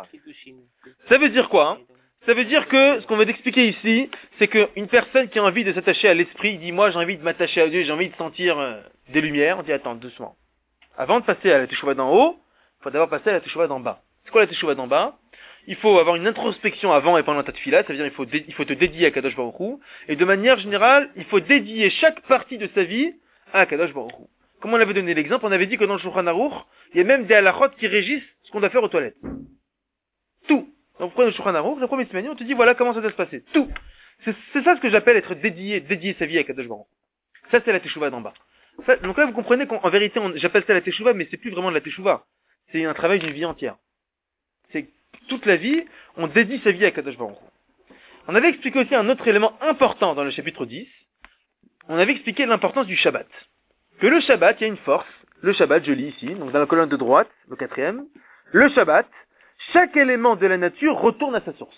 Ça veut dire quoi? Ça veut dire que, ce qu'on va expliquer ici, c'est qu'une personne qui a envie de s'attacher à l'esprit, il dit, moi j'ai envie de m'attacher à Dieu, j'ai envie de sentir des lumières, on dit, attends, doucement. Avant de passer à la teshuva d'en haut, il faut d'abord passer à la teshuva d'en bas. C'est quoi la teshuva d'en bas? Il faut avoir une introspection avant et pendant ta tefila, ça veut dire il faut te dédier à Kadosh Baruch Hu, et de manière générale, il faut dédier chaque partie de sa vie à Kadosh Baruch Hu. Comme on avait donné l'exemple, on avait dit que dans le Shulchan Aruch, il y a même des halachot qui régissent ce qu'on doit faire aux toilettes. Tout. Donc, vous prenez le Shulchan Aruch, la première semaine, on te dit, voilà comment ça doit se passer. Tout. C'est ça ce que j'appelle être dédier sa vie à Kadosh Baruch Hu. Ça, c'est la teshuva d'en bas. Ça, donc là, vous comprenez qu'en vérité, j'appelle ça la teshuva, mais c'est plus vraiment de la teshuva. C'est un travail d'une vie entière. C'est toute la vie, on dédie sa vie à Kadosh Baruch Hu. On avait expliqué aussi un autre élément important dans le chapitre 10. On avait expliqué l'importance du Shabbat. Que le Shabbat, il y a une force. Le Shabbat, je lis ici, donc dans la colonne de droite, le 4e. Le Shabbat, chaque élément de la nature retourne à sa source.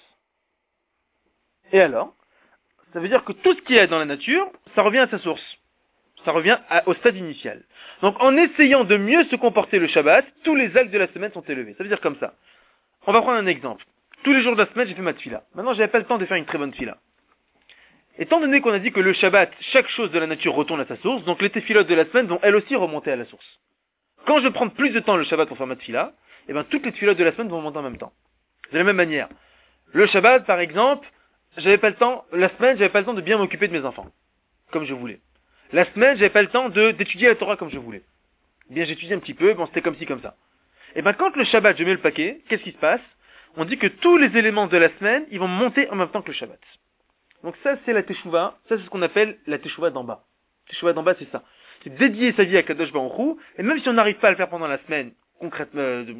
Et alors, ça veut dire que tout ce qu'il y a dans la nature, ça revient à sa source. Ça revient au stade initial. Donc en essayant de mieux se comporter le Shabbat, tous les actes de la semaine sont élevés. Ça veut dire comme ça. On va prendre un exemple. Tous les jours de la semaine, j'ai fait ma tfila. Maintenant, j'avais pas le temps de faire une très bonne tfila. Étant donné qu'on a dit que le Shabbat, chaque chose de la nature retourne à sa source, donc les tefilotes de la semaine vont elles aussi remonter à la source. Quand je prends plus de temps le Shabbat pour faire ma tfila, eh ben toutes les tefilotes de la semaine vont monter en même temps. De la même manière. Le Shabbat, par exemple, j'avais pas le temps de bien m'occuper de mes enfants, comme je voulais. La semaine, j'avais pas le temps d'étudier la Torah comme je voulais. Eh bien, j'étudiais un petit peu, bon, c'était comme ci, comme ça. Et ben, quand le Shabbat, je mets le paquet, qu'est-ce qui se passe? On dit que tous les éléments de la semaine, ils vont monter en même temps que le Shabbat. Donc ça, c'est la teshuva. Ça, c'est ce qu'on appelle la teshuva d'en bas. Teshuva d'en bas, c'est ça. C'est dédier sa vie à Kadosh Baruch Hu, et même si on n'arrive pas à le faire pendant la semaine, concrètement,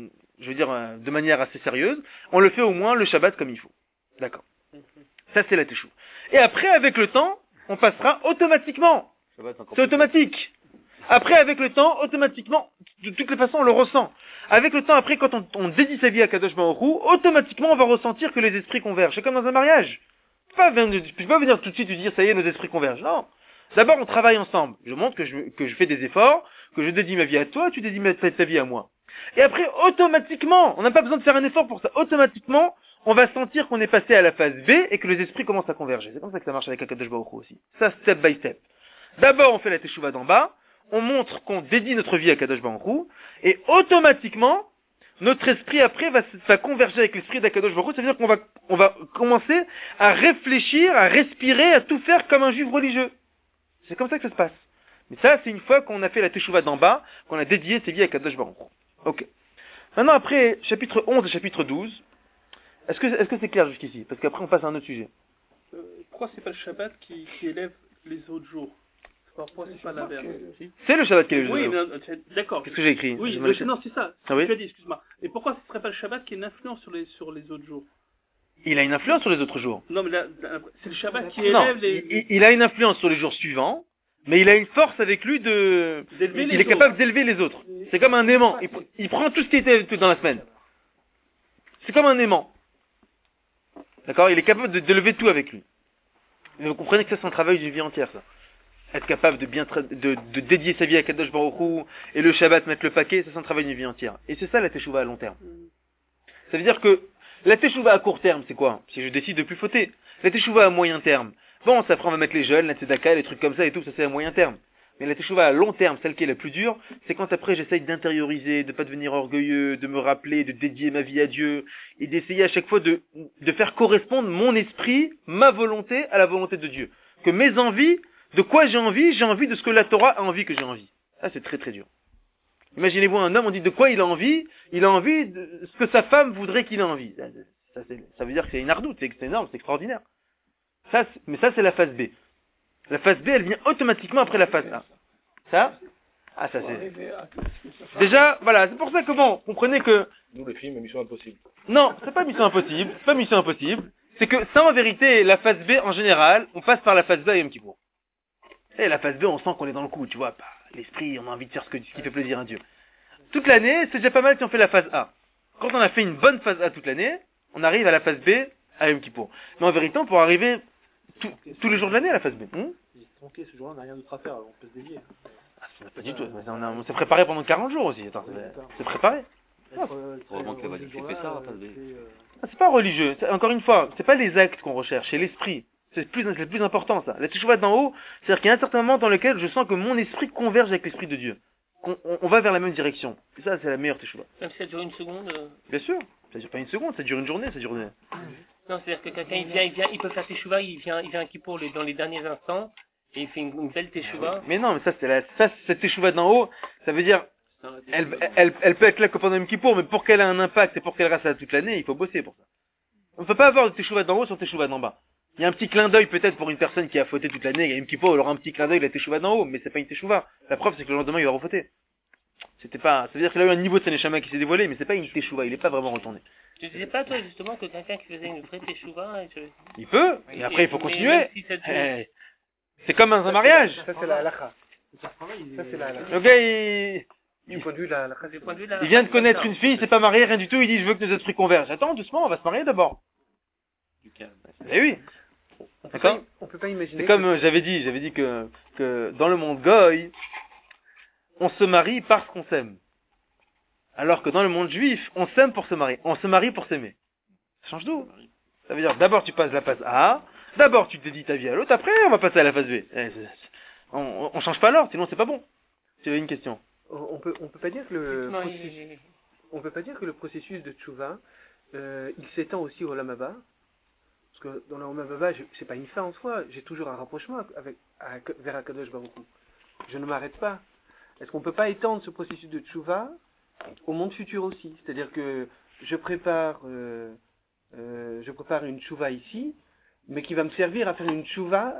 de manière assez sérieuse, on le fait au moins le Shabbat comme il faut. D'accord. Ça, c'est la teshuva. Et après, avec le temps, on passera automatiquement. C'est automatique. Après, avec le temps, automatiquement, de toutes les façons, on le ressent. Avec le temps, après, quand on dédie sa vie à Kadosh Baruch Hu, automatiquement, on va ressentir que les esprits convergent. C'est comme dans un mariage. Je peux pas venir tout de suite dire, ça y est, nos esprits convergent. Non. D'abord, on travaille ensemble. Je montre que je fais des efforts, que je dédie ma vie à toi, tu dédies ta vie à moi. Et après, automatiquement, on n'a pas besoin de faire un effort pour ça. Automatiquement, on va sentir qu'on est passé à la phase B et que les esprits commencent à converger. C'est comme ça que ça marche avec Kadosh Baruch Hu aussi. Ça, step by step. D'abord, on fait la teshuva d'en bas, on montre qu'on dédie notre vie à Kadosh Baruch Hu, et automatiquement, notre esprit après va converger avec l'esprit d'Akadosh Baruch Hu. Ça veut dire qu'on va commencer à réfléchir, à respirer, à tout faire comme un juif religieux. C'est comme ça que ça se passe. Mais ça, c'est une fois qu'on a fait la teshuva d'en bas, qu'on a dédié ses vies à Kadosh Baruch Hu. Ok. Maintenant, après, chapitre 11 et chapitre 12, est-ce que c'est clair jusqu'ici? Parce qu'après, on passe à un autre sujet. Pourquoi c'est pas le Shabbat qui élève les autres jours? Pourquoi c'est pas l'inverse? C'est le Shabbat qui élève les autres jours. Oui, mais d'accord. Qu'est-ce que j'ai écrit? Oui, non, c'est ça. Ah oui? Tu as dit, excuse-moi. Et pourquoi ce serait pas le Shabbat qui a une influence sur les autres jours? Il a une influence sur les autres jours. Non, mais c'est le Shabbat qui élève les... Il a une influence sur les jours suivants, mais il a une force avec lui il est capable d'élever les autres. C'est comme un aimant. Il prend tout ce qui était dans la semaine. C'est comme un aimant. D'accord? Il est capable d'élever tout avec lui. Mais vous comprenez que ça, c'est un travail d'une vie entière, ça. Être capable de dédier sa vie à Kadosh Baruch Hu, et le Shabbat mettre le paquet, ça, c'est un travail d'une vie entière. Et c'est ça, la teshuva à long terme. Ça veut dire que la teshuva à court terme, c'est quoi? Si je décide de plus fauter. La teshuva à moyen terme. Bon, ça après, on va mettre les jeunes, la tzedaka, les trucs comme ça et tout, ça c'est à moyen terme. Mais la teshuva à long terme, celle qui est la plus dure, c'est quand après j'essaye d'intérioriser, de pas devenir orgueilleux, de me rappeler, de dédier ma vie à Dieu, et d'essayer à chaque fois de faire correspondre mon esprit, ma volonté à la volonté de Dieu. Que mes envies, de quoi j'ai envie de ce que la Torah a envie que j'ai envie. Ça c'est très très dur. Imaginez-vous un homme, on dit de quoi il a envie de ce que sa femme voudrait qu'il ait envie. Ça veut dire que c'est une ardoute, c'est énorme, c'est extraordinaire. Mais ça c'est la phase B. La phase B, elle vient automatiquement après la phase A. Ça c'est... Déjà, voilà, c'est pour ça que bon, comprenez que... Nous, les films, Mission Impossible. Non, c'est pas Mission Impossible, c'est que ça en vérité, la phase B en général, on passe par la phase B à Yom Kippour. Et la phase B, on sent qu'on est dans le coup, tu vois, l'esprit, on a envie de faire ce qui fait plaisir à Dieu. Toute l'année, c'est déjà pas mal si on fait la phase A. Quand on a fait une bonne phase A toute l'année, on arrive à la phase B à Yom Kippour. Mais en vérité, on pourra arriver tous les jours de l'année à la phase B. Tronqué, ce jour-là, on n'a rien d'autre à faire, alors on peut se dévier. Pas du tout. On s'est préparé pendant 40 jours aussi. Attends, c'est préparé. Heureusement que la Valise fait ça, la phase B. C'est pas religieux. Encore une fois, c'est pas les actes qu'on recherche, c'est l'esprit. C'est le plus important, ça. La teshuva d'en haut, c'est-à-dire qu'il y a un certain moment dans lequel je sens que mon esprit converge avec l'esprit de Dieu. On va vers la même direction. Et ça, c'est la meilleure teshuva. Même si ça dure une seconde. Bien sûr. Ça dure pas une seconde, ça dure une journée, Non, c'est-à-dire que quelqu'un, il peut faire teshuva, il vient à Kippour dans les derniers instants, et il fait une belle teshuva. Mais non, mais cette teshuva d'en haut, ça veut dire, elle peut être là que pendant Yom Kippour, mais pour qu'elle ait un impact et pour qu'elle reste là toute l'année, il faut bosser pour ça. On ne peut pas avoir de teshuva d'en haut sur teshuva d'en bas. Il y a un petit clin d'œil peut-être pour une personne qui a fauté toute l'année, il y a Yom Kippour, il aura un petit clin d'œil de la teshuva d'en haut, mais c'est pas une teshuva. La preuve, c'est que le lendemain, il va refauter. Ça veut dire qu'il a eu un niveau de Saneshama qui s'est dévoilé, mais c'est pas une teshuva, il est pas vraiment retourné. Tu disais pas, toi, justement, que quelqu'un qui faisait une vraie teshuva... Il peut, et après il faut continuer. C'est comme dans un mariage. Ça, c'est la halakha. Ça, c'est la halakha. Le gars, Du point de vue de la halakha. il vient de connaître une fille, il s'est pas marié, rien du tout, il dit je veux que nos esprits convergent. Attends, doucement, on va se marier d'abord. Du calme. Eh oui. D'accord? On peut pas imaginer. C'est comme j'avais dit que dans le monde goy, on se marie parce qu'on s'aime. Alors que dans le monde juif, on s'aime pour se marier. On se marie pour s'aimer. Ça change tout. Ça veut dire, d'abord tu passes la phase A, d'abord tu dédies ta vie à l'autre, après on va passer à la phase B. On change pas l'ordre, sinon c'est pas bon. Tu avais une question. On peut pas dire que le processus de tchouva, il s'étend aussi au Olam Haba. Parce que dans le Olam Haba, c'est pas une fin en soi, j'ai toujours un rapprochement vers Akadosh Baruch Hu. Je ne m'arrête pas. Est-ce qu'on peut pas étendre ce processus de tchouva au monde futur aussi? C'est-à-dire que je prépare une tchouva ici, mais qui va me servir à faire une tchouva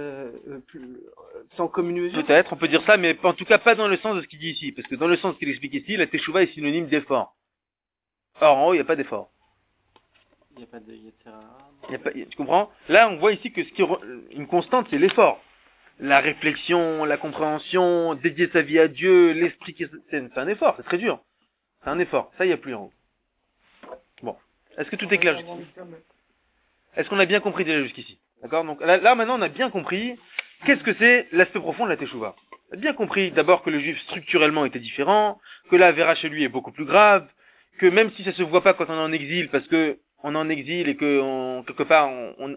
sans commune mesure. Peut-être, on peut dire ça, mais en tout cas pas dans le sens de ce qu'il dit ici. Parce que dans le sens qu'il explique ici, la teshuva est synonyme d'effort. Or, en haut, il n'y a pas d'effort. Il n'y a pas de Yetzirah. Tu comprends? Là, on voit ici que une constante, c'est l'effort. La réflexion, la compréhension, dédier sa vie à Dieu, l'esprit, c'est un effort, c'est très dur. C'est un effort. Ça, il n'y a plus en haut. Bon. Est-ce que tout est clair jusqu'ici? Est-ce qu'on a bien compris déjà jusqu'ici? D'accord? Donc là, maintenant, on a bien compris qu'est-ce que c'est l'aspect profond de la teshuva. On a bien compris d'abord que le juif structurellement était différent, que la Avera chez lui est beaucoup plus grave, que même si ça se voit pas quand on est en exil, parce que on est en exil et que quelque part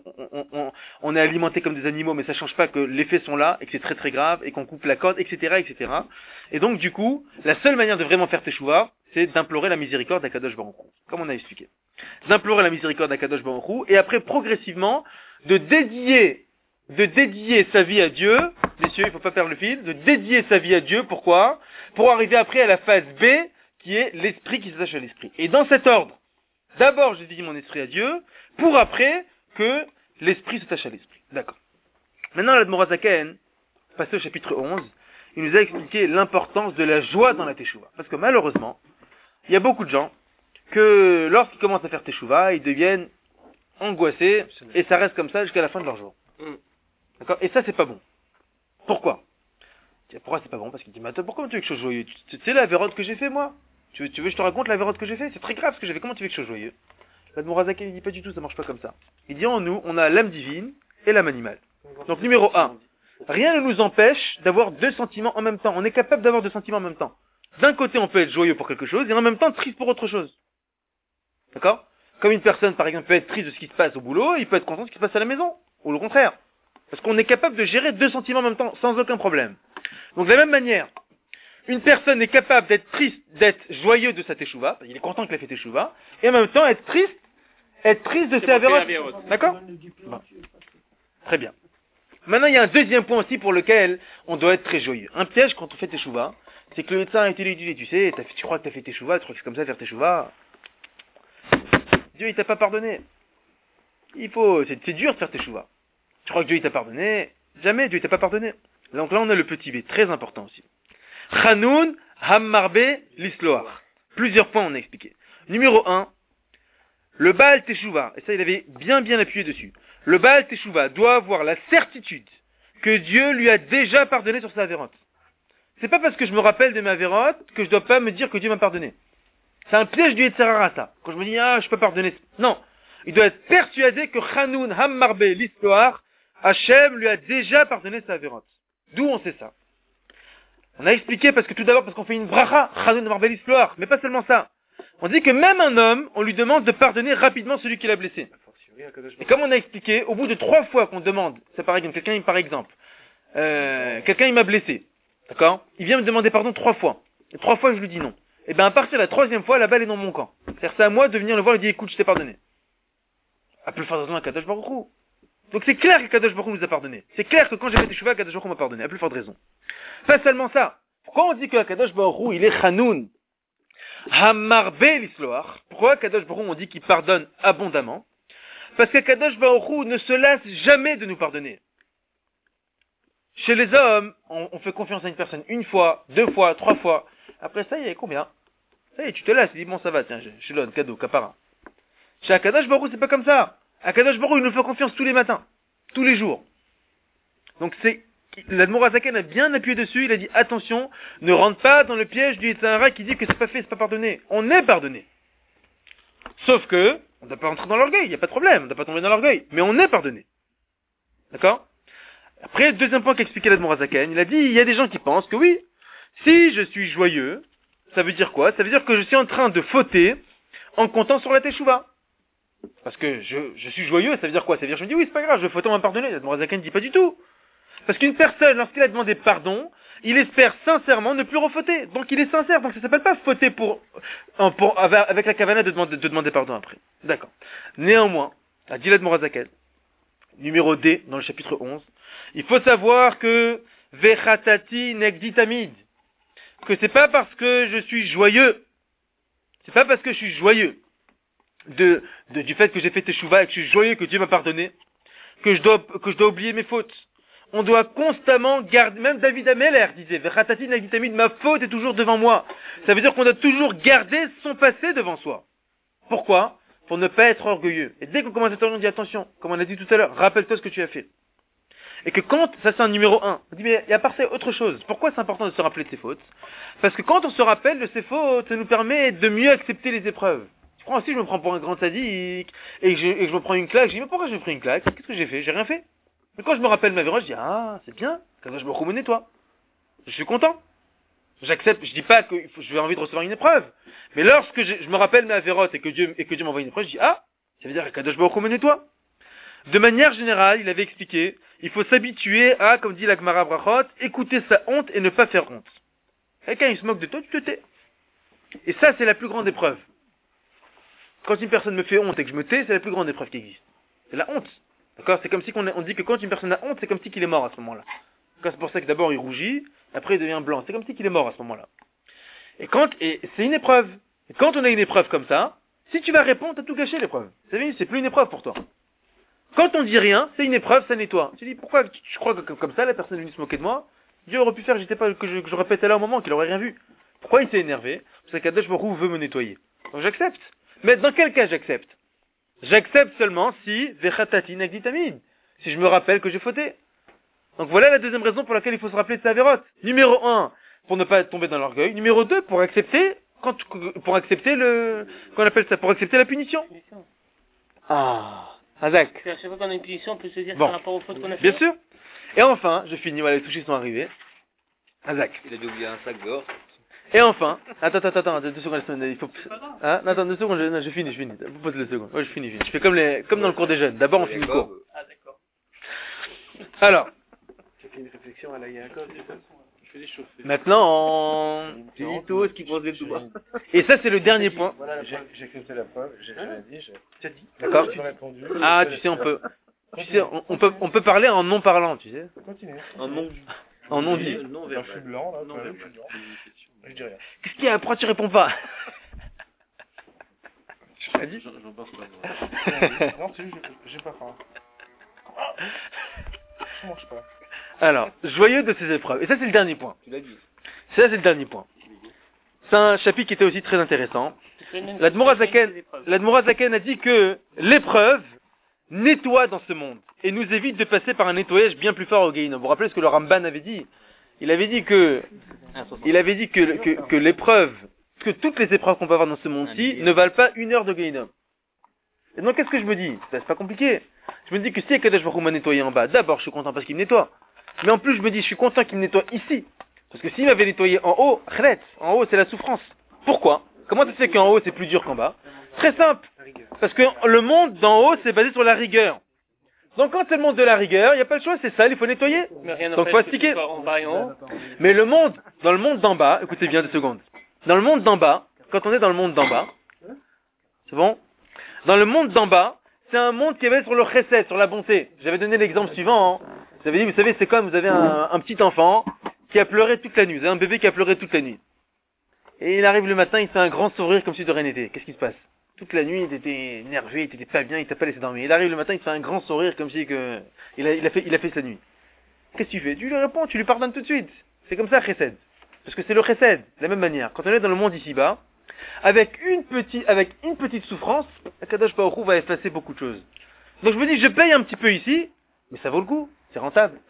on est alimenté comme des animaux, mais ça change pas que les faits sont là et que c'est très très grave et qu'on coupe la corde, etc., etc. Et donc du coup, la seule manière de vraiment faire teshuva, c'est d'implorer la miséricorde d'Akadosh Baruch Hu, comme on a expliqué. D'implorer la miséricorde d'Akadosh Baruch Hu et après progressivement de dédier sa vie à Dieu. Messieurs, il faut pas perdre le fil. De dédier sa vie à Dieu. Pourquoi? Pour arriver après à la phase B, qui est l'esprit qui s'attache à l'esprit. Et dans cet ordre, d'abord je dédie mon esprit à Dieu, pour après que l'esprit s'attache à l'esprit. D'accord. Maintenant, l'Admor HaZaken, passé au chapitre 11, il nous a expliqué l'importance de la joie dans la teshuva. Parce que malheureusement, il y a beaucoup de gens que lorsqu'ils commencent à faire teshuva, ils deviennent angoissés, et ça reste comme ça jusqu'à la fin de leur jour. D'accord? Et ça, c'est pas bon. Pourquoi? Pourquoi c'est pas bon? Parce qu'il dit, mais attends, pourquoi tu veux que je sois joyeux? Tu sais la vérote que j'ai fait, moi? Tu veux que je te raconte la vérote que j'ai fait? C'est très grave ce que j'ai fait. Comment tu veux que je sois joyeux? L'Admor HaZaken, il dit pas du tout, ça marche pas comme ça. Il dit, en nous, on a l'âme divine et l'âme animale. Donc, numéro 1. Rien ne nous empêche d'avoir deux sentiments en même temps. On est capable d'avoir deux sentiments en même temps. D'un côté, on peut être joyeux pour quelque chose, et en même temps triste pour autre chose. D'accord? Comme une personne, par exemple, peut être triste de ce qui se passe au boulot, il peut être content de ce qui se passe à la maison. Ou le contraire. Parce qu'on est capable de gérer deux sentiments en même temps, sans aucun problème. Donc de la même manière, une personne est capable d'être triste, d'être joyeux de sa teshuva, il est content qu'il a fait teshuva, et en même temps être triste de ses avérotes. D'accord? Bon. Très bien. Maintenant, il y a un deuxième point aussi pour lequel on doit être très joyeux. Un piège quand on fait teshuva, c'est que le médecin a été dit, tu sais, tu crois que tu as fait teshuva, tu crois que c'est comme ça faire teshuva. Dieu, il t'a pas pardonné. C'est dur de faire teshuva. Tu crois que Dieu, il t'a pardonné? Jamais, Dieu, il t'a pas pardonné. Donc là, on a le petit B, très important aussi. Chanoun, Hammarbe, l'Isloar. Plusieurs points on a expliqué. Numéro 1, le Baal Teshuva, et ça il avait bien appuyé dessus. Le Baal Teshuva doit avoir la certitude que Dieu lui a déjà pardonné sur sa avérote. C'est pas parce que je me rappelle de ma avérote que je dois pas me dire que Dieu m'a pardonné. C'est un piège du Yetzer Hara, ça. Quand je me dis, je peux pardonner. Non. Il doit être persuadé que Chanoun, Hammarbe, l'Isloar, Hachem lui a déjà pardonné sa avérote. D'où on sait ça? On a expliqué parce qu'on fait une bracha, Chanoun Marbel Isloar, mais pas seulement ça. On dit que même un homme, on lui demande de pardonner rapidement celui qui l'a blessé. Et comme on a expliqué, au bout de 3 fois qu'on demande, c'est par exemple, quelqu'un il m'a blessé, d'accord? Il vient me demander pardon 3 fois. Et 3 fois je lui dis non. Et bien à partir de la 3e fois, la balle est dans mon camp. C'est-à-dire c'est à moi de venir le voir et lui dire écoute, je t'ai pardonné. À plus forte raison à Kadosh Baruch Hu. Donc c'est clair que Kadosh Baruch Hu nous a pardonné. C'est clair que quand j'ai fait teshuva, Kadosh Baruch Hu m'a pardonné. À plus forte raison. Pas seulement ça. Pourquoi on dit que Kadosh Baruch Hu, il est Chanoun, Hammarbe l'Isloar? Pourquoi Kadosh Baruch Hu, on dit qu'il pardonne abondamment? Parce que Kadosh Baruch Hu ne se lasse jamais de nous pardonner. Chez les hommes, on fait confiance à une personne 1 fois, 2 fois, 3 fois. Après ça, il y a combien? Ça y est, tu te lasses, tu dis bon ça va, tiens, je donne cadeau, capara. Chez Kadosh Baruch Hu, c'est pas comme ça. Kadosh Baruch Hu, il nous fait confiance tous les matins, tous les jours. Donc l'Admor Hazaken a bien appuyé dessus, il a dit attention, ne rentre pas dans le piège du Yetzer Hara qui dit que c'est pas fait, c'est pas pardonné. On est pardonné. Sauf que, on ne doit pas rentrer dans l'orgueil, il n'y a pas de problème, on ne doit pas tomber dans l'orgueil, mais on est pardonné. D'accord? Après, deuxième point qu'expliquait l'Admor Hazaken, il a dit, il y a des gens qui pensent que oui, si je suis joyeux, ça veut dire quoi? Ça veut dire que je suis en train de fauter en comptant sur la teshuva. Parce que je suis joyeux, ça veut dire quoi? Ça veut dire que je me dis oui, c'est pas grave, je fautais, on m'a pardonné. L'Admor Hazaken ne dit pas du tout. Parce qu'une personne, lorsqu'il a demandé pardon, il espère sincèrement ne plus refauter. Donc il est sincère, donc ça s'appelle pas fauter avec la kavana de demander pardon après. D'accord. Néanmoins, a dit l'Admor Hazaken, numéro D, dans le chapitre 11, il faut savoir que Vechatati negdi tamid, que c'est pas parce que je suis joyeux, du fait que j'ai fait teshuva et que je suis joyeux que Dieu m'a pardonné, que je dois oublier mes fautes. On doit constamment garder, même David Ameller disait, Vechatati negdi tamid, ma faute est toujours devant moi. Ça veut dire qu'on doit toujours garder son passé devant soi. Pourquoi? Pour ne pas être orgueilleux. Et dès qu'on commence à être orgueilleux, on dit attention, comme on a dit tout à l'heure, rappelle-toi ce que tu as fait. Et que ça c'est un numéro 1. On dit, mais il y a par ça autre chose. Pourquoi c'est important de se rappeler de ses fautes? Parce que quand on se rappelle de ses fautes, ça nous permet de mieux accepter les épreuves. Si je me prends pour un grand sadique, et que je me prends une claque, je dis, mais pourquoi j'ai pris une claque? Qu'est-ce que j'ai fait? J'ai rien fait. Mais quand je me rappelle ma véroche, je dis, c'est bien, quand je me remonnais toi. Je suis content. J'accepte, je dis pas que j'ai envie de recevoir une épreuve. Mais lorsque je me rappelle ma vérote et que Dieu m'envoie une épreuve, je dis, ça veut dire que Kadosh Baruch Hu toi. De manière générale, il avait expliqué, il faut s'habituer à, comme dit la Gemara Brachot, écouter sa honte et ne pas faire honte. Quelqu'un il se moque de toi, tu te tais. Et ça, c'est la plus grande épreuve. Quand une personne me fait honte et que je me tais, c'est la plus grande épreuve qui existe. C'est la honte. D'accord? C'est comme si on dit que quand une personne a honte, c'est comme si qu'il est mort à ce moment-là. C'est pour ça que d'abord il rougit, après il devient blanc. C'est comme si qu'il est mort à ce moment-là. Et c'est une épreuve. Et quand on a une épreuve comme ça, si tu vas répondre, t'as tout gâché l'épreuve. C'est plus une épreuve pour toi. Quand on dit rien, c'est une épreuve, ça nettoie. Tu dis, pourquoi tu crois que comme ça, la personne est venue se moquer de moi? Dieu aurait pu faire, que je répétais là au moment, qu'il aurait rien vu. Pourquoi il s'est énervé? Parce que Kadosh Baruch Hu veut me nettoyer. Donc j'accepte. Mais dans quel cas j'accepte? J'accepte seulement si, Vechatati negdi tamid, si je me rappelle que j'ai fauté. Donc voilà la deuxième raison pour laquelle il faut se rappeler de sa vérote. Numéro 1, pour ne pas tomber dans l'orgueil. Numéro 2, pour accepter pour accepter la punition. Azak. À chaque fois qu'on a une punition, on peut se dire par rapport aux fautes qu'on a fait. Bien sûr. Et enfin, je finis, voilà, les touchés sont arrivés. Azak. Il a dû oublier un sac dehors. Et enfin, attends, 2 secondes, il faut... attends, 2 secondes, je finis. Vous posez 2 secondes. Ouais, je finis. Je fais comme dans le cours des jeunes. D'abord, on finit le cours. D'accord. Alors. J'ai fait une réflexion à la Yaakov, c'est ça? Maintenant, Tu dis tout ce qui pose les tout bas. et ça c'est le dernier point. J'ai accepté la preuve, j'ai dit, j'ai dit. D'accord. J'ai répondu. Ah, tu sais, on peut parler en non parlant, tu sais. Continue. Un nom. En non dit. Quand je suis blanc, là, je dis rien. Qu'est-ce qu'il y a? Pourquoi tu réponds pas? Tu as dit? Non, c'est juste, j'ai pas faim. Je mange pas. Alors, joyeux de ces épreuves. Et ça c'est le dernier point. Tu l'as dit. Ça c'est le dernier point. C'est un chapitre qui était aussi très intéressant. L'Admor Zaken a dit que l'épreuve nettoie dans ce monde et nous évite de passer par un nettoyage bien plus fort au Gehinnom. Vous vous rappelez ce que le Ramban avait dit? Il avait dit que l'épreuve, que toutes les épreuves qu'on peut avoir dans ce monde-ci ne valent pas 1 heure de Gehinnom. Et donc qu'est-ce que je me dis? C'est pas compliqué. Je me dis que si Akadosh Baruch Hu m'a nettoyé en bas, d'abord je suis content parce qu'il me nettoie. Mais en plus je me dis je suis content qu'il me nettoie ici. Parce que s'il m'avait nettoyé en haut, en haut c'est la souffrance. Pourquoi? Comment ça se fait qu'en haut c'est plus dur qu'en bas? Très simple. Parce que le monde d'en haut c'est basé sur la rigueur. Donc quand c'est le monde de la rigueur, il n'y a pas le choix, c'est sale, il faut nettoyer. Donc faut astiquer. Mais dans le monde d'en bas, écoutez bien 2 secondes. Dans le monde d'en bas, quand on est dans le monde d'en bas, c'est bon? Dans le monde d'en bas, c'est un monde qui est basé sur le chesed, sur la bonté. J'avais donné l'exemple suivant. J'avais dit, vous savez, c'est comme vous avez un petit enfant qui a pleuré toute la nuit. Vous avez un bébé qui a pleuré toute la nuit. Et il arrive le matin, il fait un grand sourire comme si de rien n'était. Qu'est-ce qui se passe? Toute la nuit, il était énervé, il était pas bien, il t'a pas laissé dormir. Il arrive le matin, il fait un grand sourire comme si que il a fait sa nuit. Qu'est-ce que tu fais? Tu lui réponds, tu lui pardonnes tout de suite. C'est comme ça, chesed. Parce que c'est le chesed, de la même manière. Quand on est dans le monde ici-bas, avec une petite souffrance, Akadosh Baruch Hu va effacer beaucoup de choses. Donc je me dis, je paye un petit peu ici, mais ça vaut le coup, c'est rentable.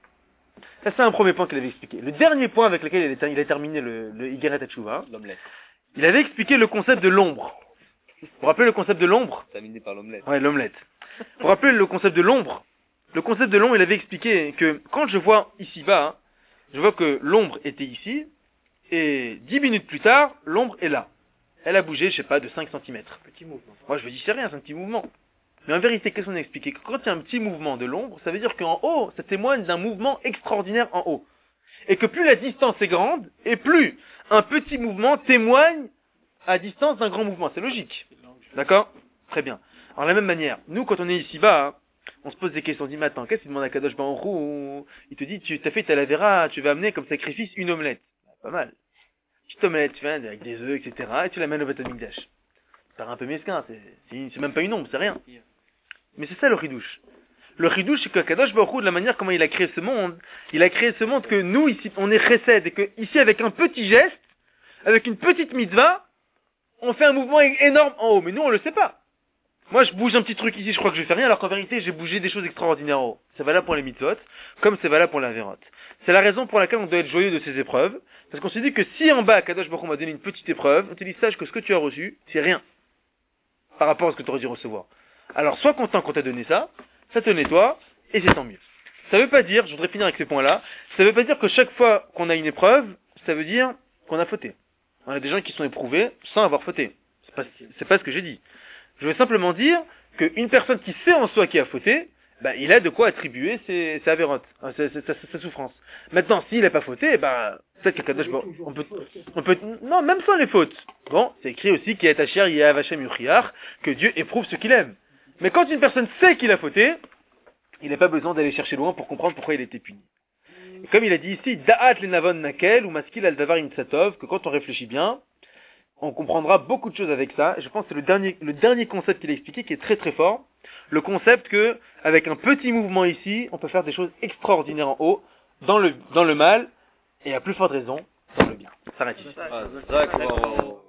Ça c'est un premier point qu'il avait expliqué. Le dernier point avec lequel il a terminé le Igeret HaTshuva, L'omelette. il avait expliqué le concept de l'ombre. Vous vous rappelez le concept de l'ombre? Terminé par l'omelette. Ouais, l'omelette. Vous vous rappelez le concept de l'ombre? Le concept de l'ombre, il avait expliqué que quand je vois ici-bas, je vois que l'ombre était ici, et 10 minutes plus tard, l'ombre est là. Elle a bougé, je sais pas, de 5 cm. Petit mouvement. Moi, je me dis, c'est rien, c'est un petit mouvement. Mais en vérité, qu'est-ce qu'on a expliqué? Que quand il y a un petit mouvement de l'ombre, ça veut dire qu'en haut, ça témoigne d'un mouvement extraordinaire en haut. Et que plus la distance est grande, et plus un petit mouvement témoigne à distance d'un grand mouvement. C'est logique. D'accord? Très bien. Alors, de la même manière, nous, quand on est ici-bas, on se pose des questions. On dit, mais attends, qu'est-ce qu'il demande à Kadosh Baruch Hu? Il te dit, tu t'as fait ta lavera, tu vas amener comme sacrifice une omelette. Pas mal. Petite omelette, tu vois, avec des œufs, etc. Et tu l'amènes au Beth Amikdash. C'est un peu mesquin, c'est même pas une ombre, c'est rien. Mais c'est ça le ridouche. Le ridouche, c'est que Kadosh Baruch Hu, de la manière comment il a créé ce monde, que nous, ici, on est chesed, et que ici, avec un petit geste, avec une petite mitzvah, on fait un mouvement énorme en haut. Mais nous, on le sait pas. Moi, je bouge un petit truc ici, je crois que je fais rien, alors qu'en vérité, j'ai bougé des choses extraordinaires en haut. C'est valable pour les mitzvot, comme c'est valable pour la vérote. C'est la raison pour laquelle on doit être joyeux de ces épreuves, parce qu'on s'est dit que si en bas, Kadosh Baruch Hu m'a donné une petite épreuve, on te dit, sache que ce que tu as reçu, c'est rien, par rapport à ce que tu aurais dû recevoir. Alors, sois content qu'on t'a donné ça te nettoie, et c'est tant mieux. Ça veut pas dire, je voudrais finir avec ce point-là, ça veut pas dire que chaque fois qu'on a une épreuve, ça veut dire qu'on a fauté. On a des gens qui sont éprouvés sans avoir fauté. C'est pas ce que j'ai dit. Je veux simplement dire qu'une personne qui sait en soi qui a fauté, il a de quoi attribuer ses avérotes, sa souffrance. Maintenant, s'il n'a pas fauté, peut-être que Kadosh, on peut, non, même sans les fautes. Bon, c'est écrit aussi qu'il y a Tachir, il y a Avachem Yuchiach, que Dieu éprouve ce qu'il aime. Mais quand une personne sait qu'il a fauté, il n'a pas besoin d'aller chercher loin pour comprendre pourquoi il a été puni. Et comme il a dit ici, Da'at lenavon nakel ou maskil al davar imtsatov, que quand on réfléchit bien, on comprendra beaucoup de choses avec ça. Je pense que c'est le dernier concept qu'il a expliqué qui est très très fort. Le concept que, avec un petit mouvement ici, on peut faire des choses extraordinaires en haut, dans le mal, et à plus forte raison, dans le bien. Ça arrête ici. D'accord.